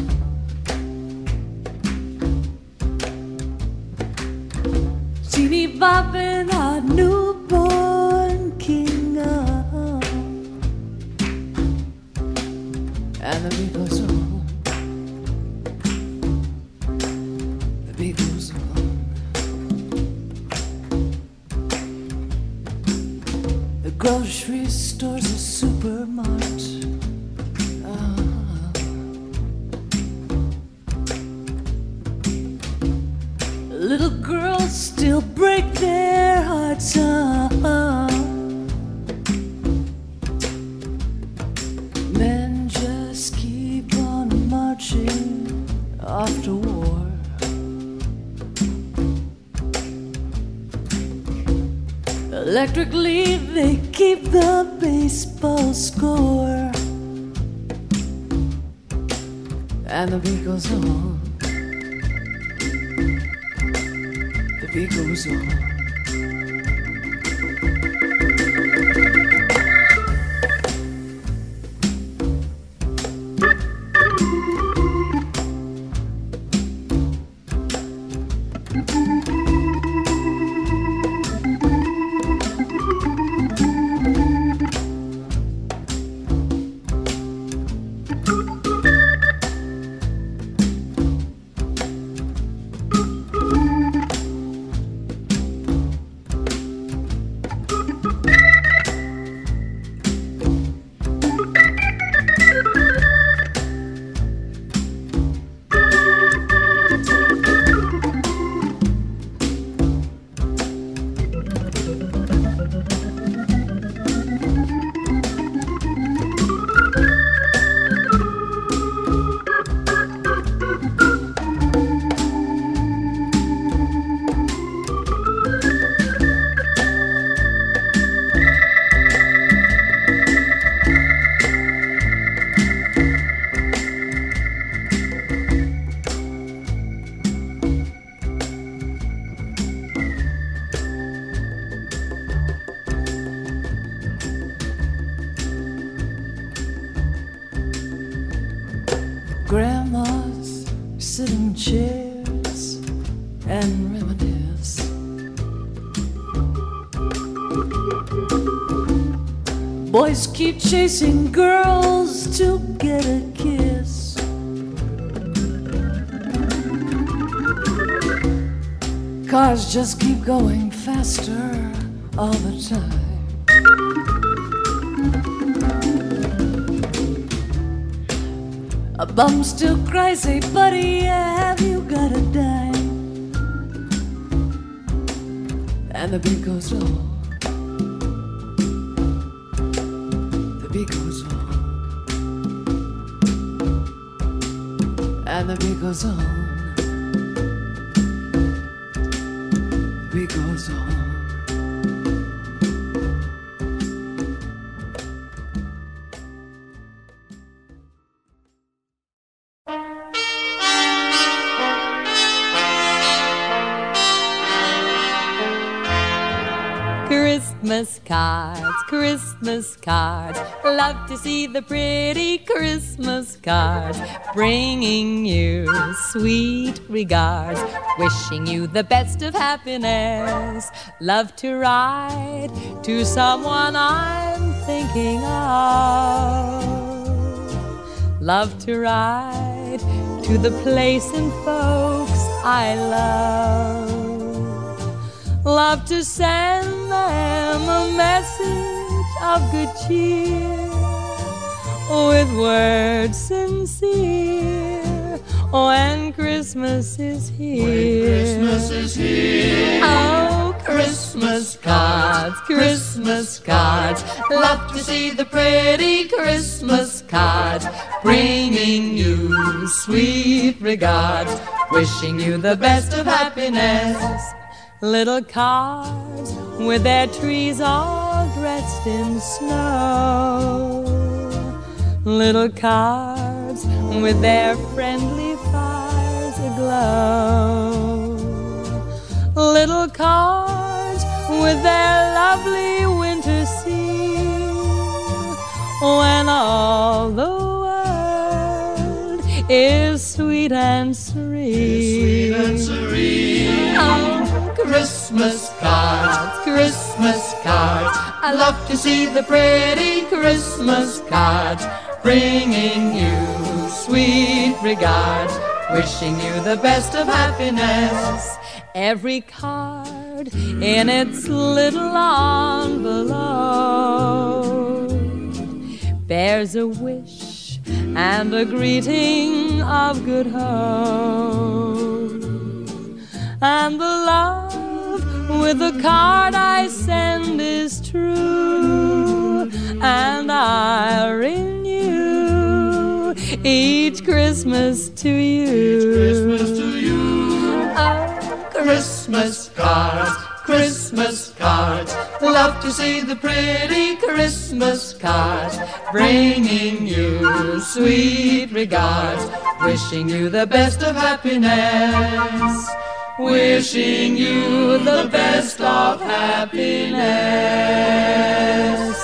Teeny bopping our newborn king up. And the beat goes on. Grocery store's a supermart. Little girls still break their hearts. Men just keep on marching off to war. Electrically, they keep the baseball score. And the beat goes on. The beat goes on. Grandmas sit in chairs and reminisce. Boys keep chasing girls to get a kiss. Cars just keep going faster all the time. A bum still cries, "Hey buddy, have you got a dime?" And the beat goes on. The beat goes on. And the beat goes on. The beat goes on. Christmas cards, Christmas cards. Love to see the pretty Christmas cards. Bringing you sweet regards. Wishing you the best of happiness. Love to write to someone I'm thinking of. Love to write to the place and folks I love. love to send them a message of good cheer with words sincere when Christmas is here. When Christmas is here. Oh, Christmas cards, Christmas cards. Love to see the pretty Christmas cards, bringing you sweet regards, wishing you the best of happiness. Little cards with their trees all dressed in snow. Little cards with their friendly fires aglow. Little cards with their lovely winter scene, when all the world is sweet and serene. Oh, Christmas cards, Christmas cards. I love to see the pretty Christmas cards, bringing you sweet regards, wishing you the best of happiness. Every card in its little envelope bears a wish and a greeting of good hope. And the love with the card I send is true, and I'll renew each Christmas to you. Each Christmas to you. Oh, Christmas cards, Christmas cards. Love to see the pretty Christmas cards, bringing you sweet regards, wishing you the best of happiness. Wishing you the best of happiness.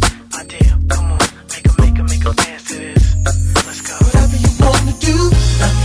Whatever you wanna do,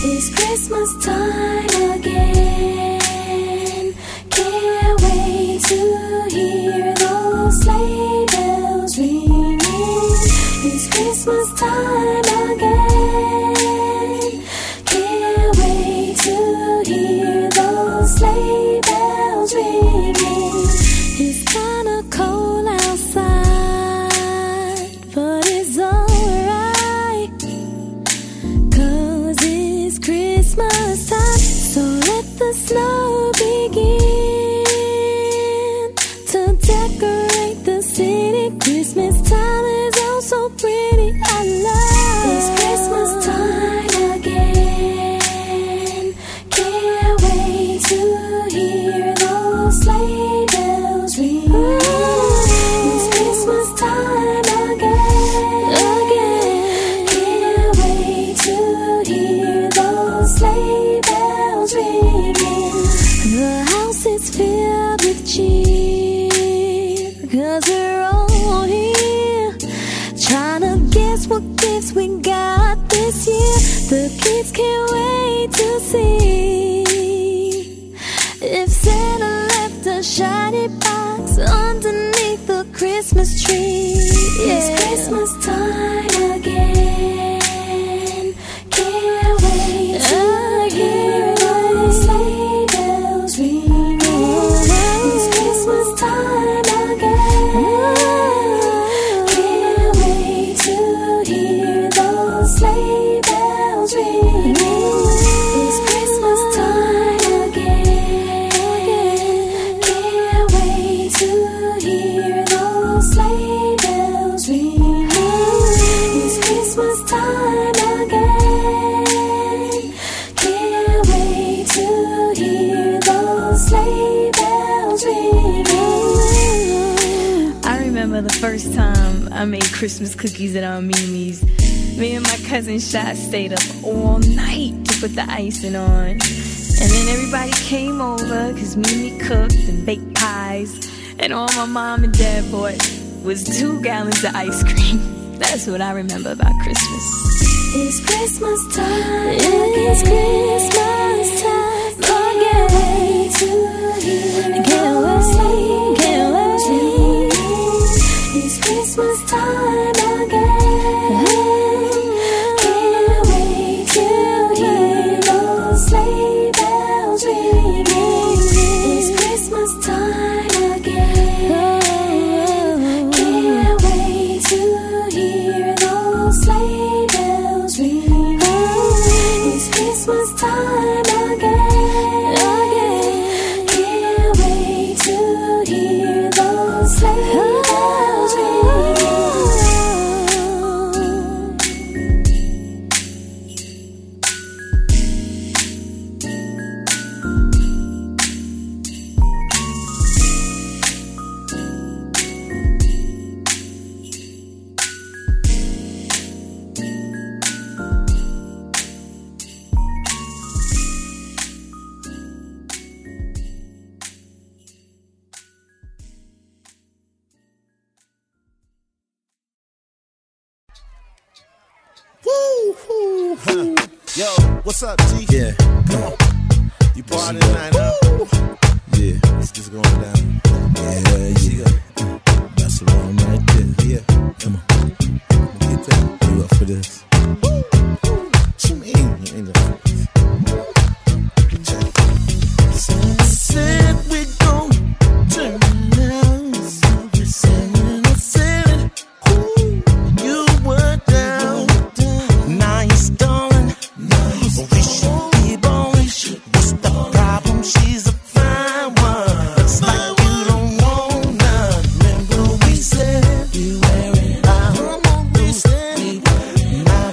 It's Christmas time again. Can't wait to hear those sleigh bells ringing. It's Christmas time again. Can't wait to hear those sleigh bells ringing. It's kinda cold outside, but it's alright, 'cause it's Christmas time. So let the snow begin to decorate the city. Christmas time is oh so pretty. I love it's Christmas time again. Can't wait to hear those sleigh bells ring. It's Christmas time again. Can't wait to hear those sleigh bells ringing. The house is filled with cheer, 'cause we're all here trying to guess what gifts we got this year. The kids can't wait to see if Santa left a shiny box underneath the Christmas tree. It's Christmas time again. Can't wait to hear those sleigh bells ring. It's Christmas time again. Can't wait to hear those sleigh bells ring. It's Christmas time again. Can't wait to hear those sleigh bells ring. It's Christmas time again. Can't wait to hear those sleigh bells ring. I remember the first time I made Christmas cookies at Aunt Mimi's. Me and my cousin Shot stayed up all night to put the icing on. And then everybody came over, 'cause Mimi cooked and baked pies. And all my mom and dad bought was 2 gallons of ice cream. That's what I remember about Christmas. It's Christmas time. It's Christmas time. Can't wait to hear those sleigh bells ring. It's Christmas time again. Can't wait to hear those sleigh bells ring. It's Christmas time again. Can't wait to hear those sleigh bells ring. It's Christmas time again. Can't wait to hear those sleigh bells ring. Yo, what's up, G? Yeah, come on. You party tonight, huh? Yeah, it's just going down. Yeah. That's the one right there. Yeah, come on. Get that. You up for this? What you mean? You ain't up for this. Check. Said we gon' turn around. So we said I said it. You were down. Now you're stalling. We should be bowling. What's the problem? She's a fine one. Looks like you don't want none. Remember we said we wear it out. We said now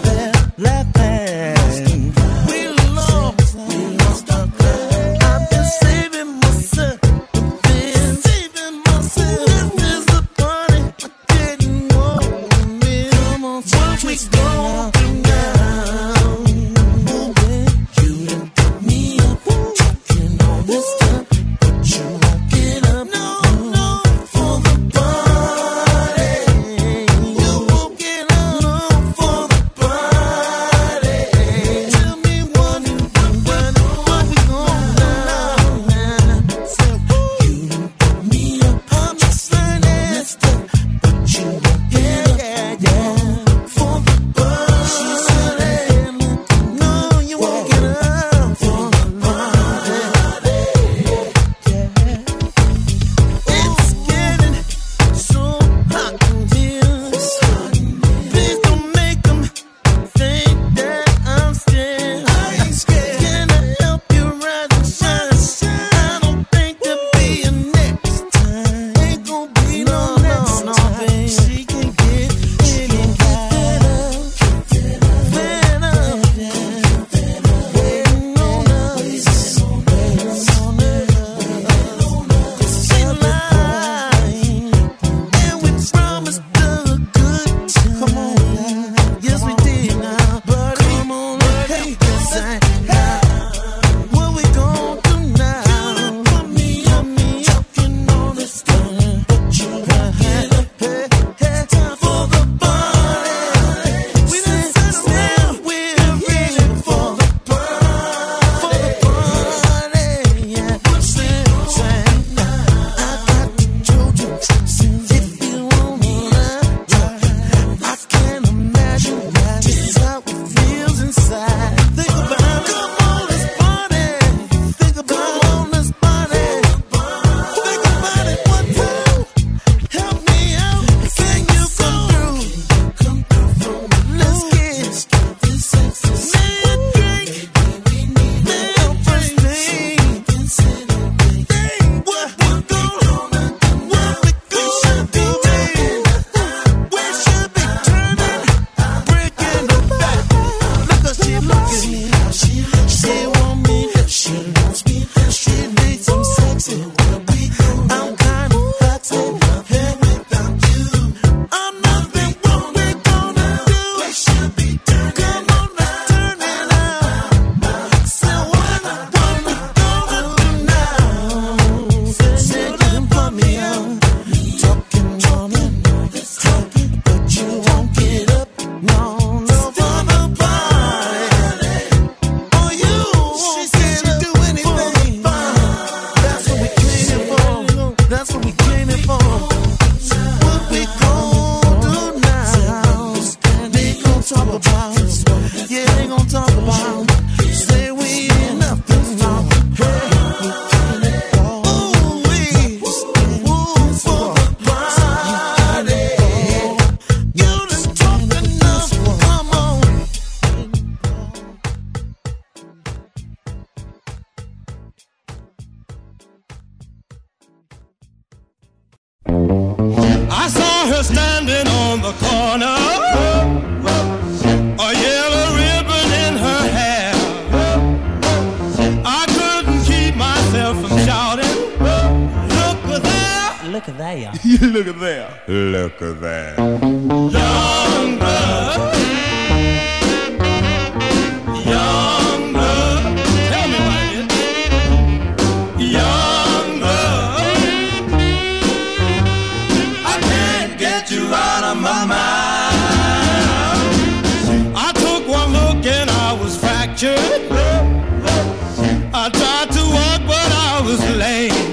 saw her standing on the corner, a yellow ribbon in her hair. I couldn't keep myself from shouting, look there. Look at there. Look at there. Look at that. Young blood. Young blood. Tell me what it is. Young blood. I can't get you out of my mind. I took one look and I was fractured. I tried to walk but I was lame.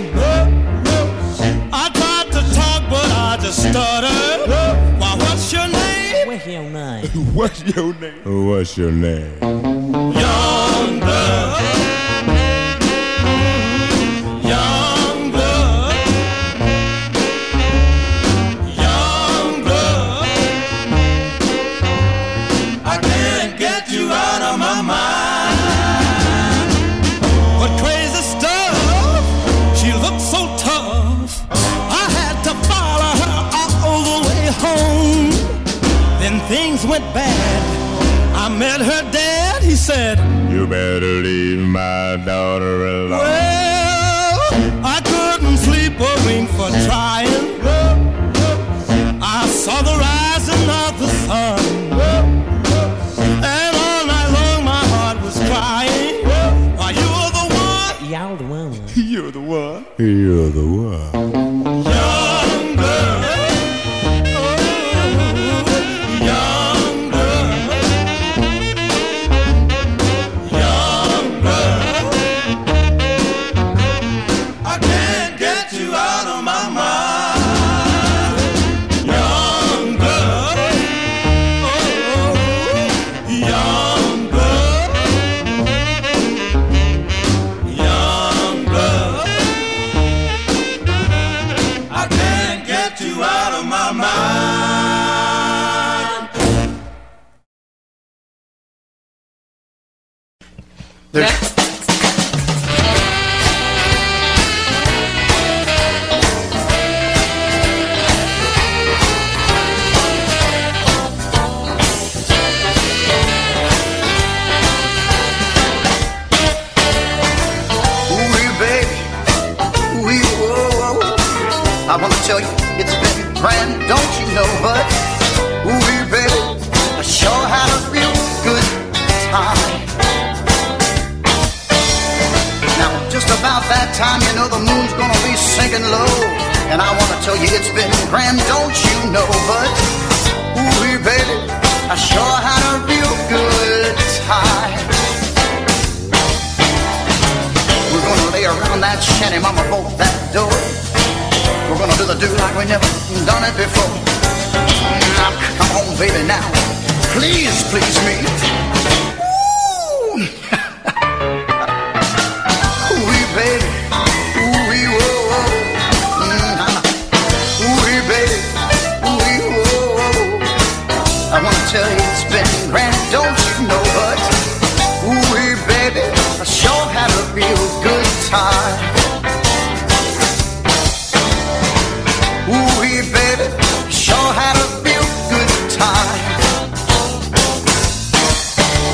I tried to talk but I just stuttered. Why, what's your name? What's your name? What's your name? What's your name? Young blood. Young blood. Young blood. I can't get you out of my mind. What crazy stuff. She looked so tough. I had to follow her all the way home. Then things went bad. I met her dad. He said, You better leave my daughter alone. well, I couldn't sleep a wink for trying. I saw the rising of the sun, and all night long my heart was crying. Why, you were the one. Y'all the one. You're the one. You're the one. Young blood. Oh, young blood. Young blood. I can't get you out of my mind. Young blood. Oh, young blood. Young blood. I can't get you out of my mind. Ooh, baby, ooh, whoa. I wanna tell you, it's been grand, don't you know? But ooh, baby, I sure had a real good time. Now, just about that time, you know the moon's gonna be sinking low, and I wanna tell you, it's been grand, don't you know? But ooh, baby, I sure had a real good time. We're gonna lay around that shanty, mama, bolt that door. We're gonna do the do like we never done it before. Now, come on, baby, now. Please, please me. Ooh. Ooh, baby. Ooh, whoa, whoa. Ooh, baby. Ooh, whoa. I wanna tell you it's been grand, don't you know? But ooh, baby, I sure had a real good time. Ooh, baby, sure had a real good time.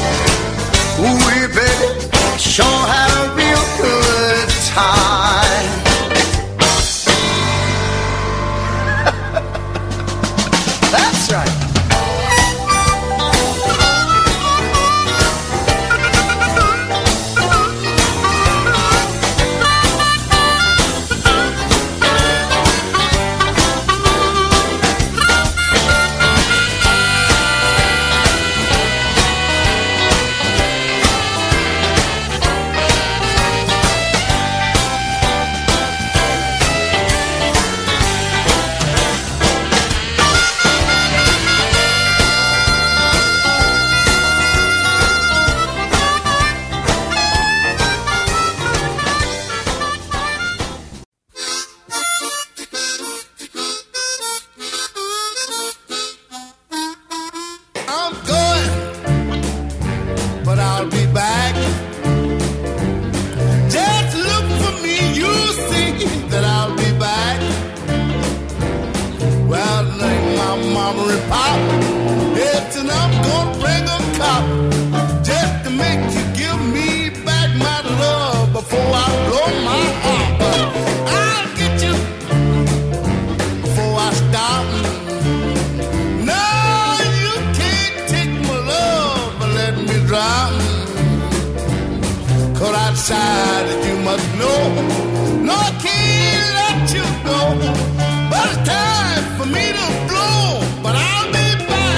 outside that you must know. No, I can't let you go. But it's time for me to blow. But I'll be back.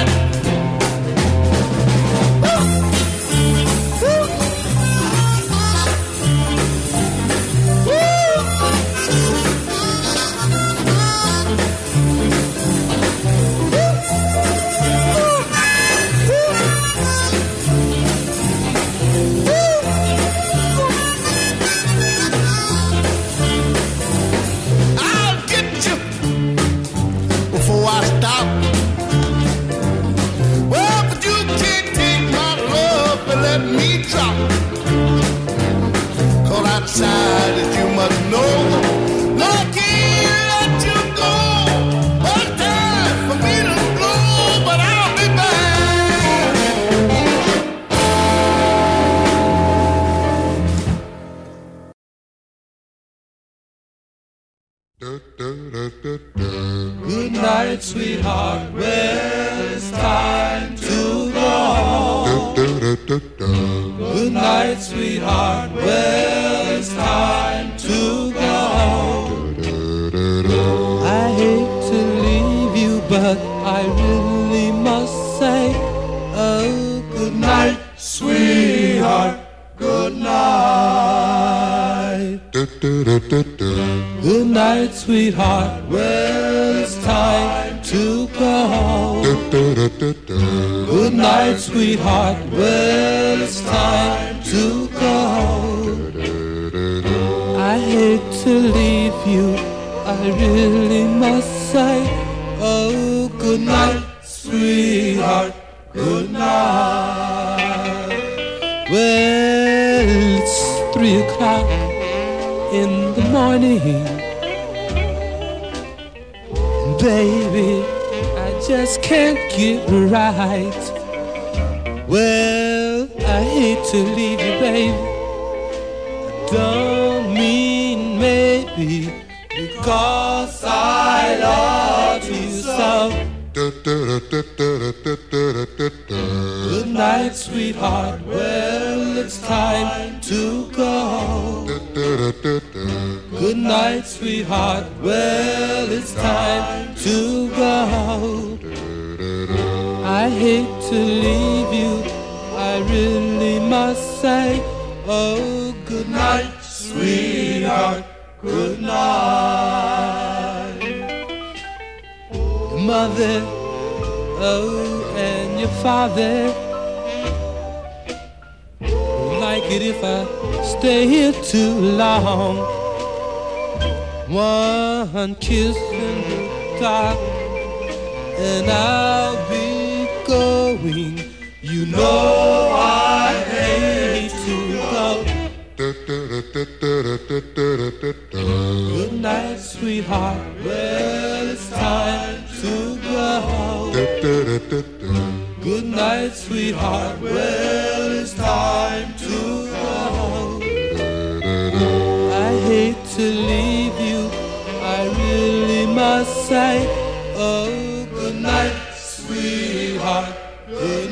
Outside that you must know. No, I can't let you go. But it's time for me to blow. But I'll be Good night, sweetheart. Well, it's time to go home. Good night, sweetheart. Well, it's time to go home. I hate to leave you, but I really must say, oh, good night, sweetheart. Good night. Good night, sweetheart. Well, it's time to go home. Good night, sweetheart. Well, it's time to go home. I hate to leave you, I really must say, oh, good night, sweetheart, good night. Well, it's 3 o'clock in the morning, baby, I just can't get right. Well, I hate to leave you, baby, don't mean maybe, because I love you so. Good night, sweetheart. Well, it's time to go. Good night, sweetheart. Well, it's time to go. I hate to leave you, I really must say, oh, good night, sweetheart, good night. Your mother, oh, and your father won't like it if I stay here too long. One kiss in the dark and I'll be going. You know I hate to go. Good night, sweetheart. Well, it's time to go. Good night, sweetheart. Well, it's time to go. I hate to leave you, I really must say, oh, good night, sweetheart. Good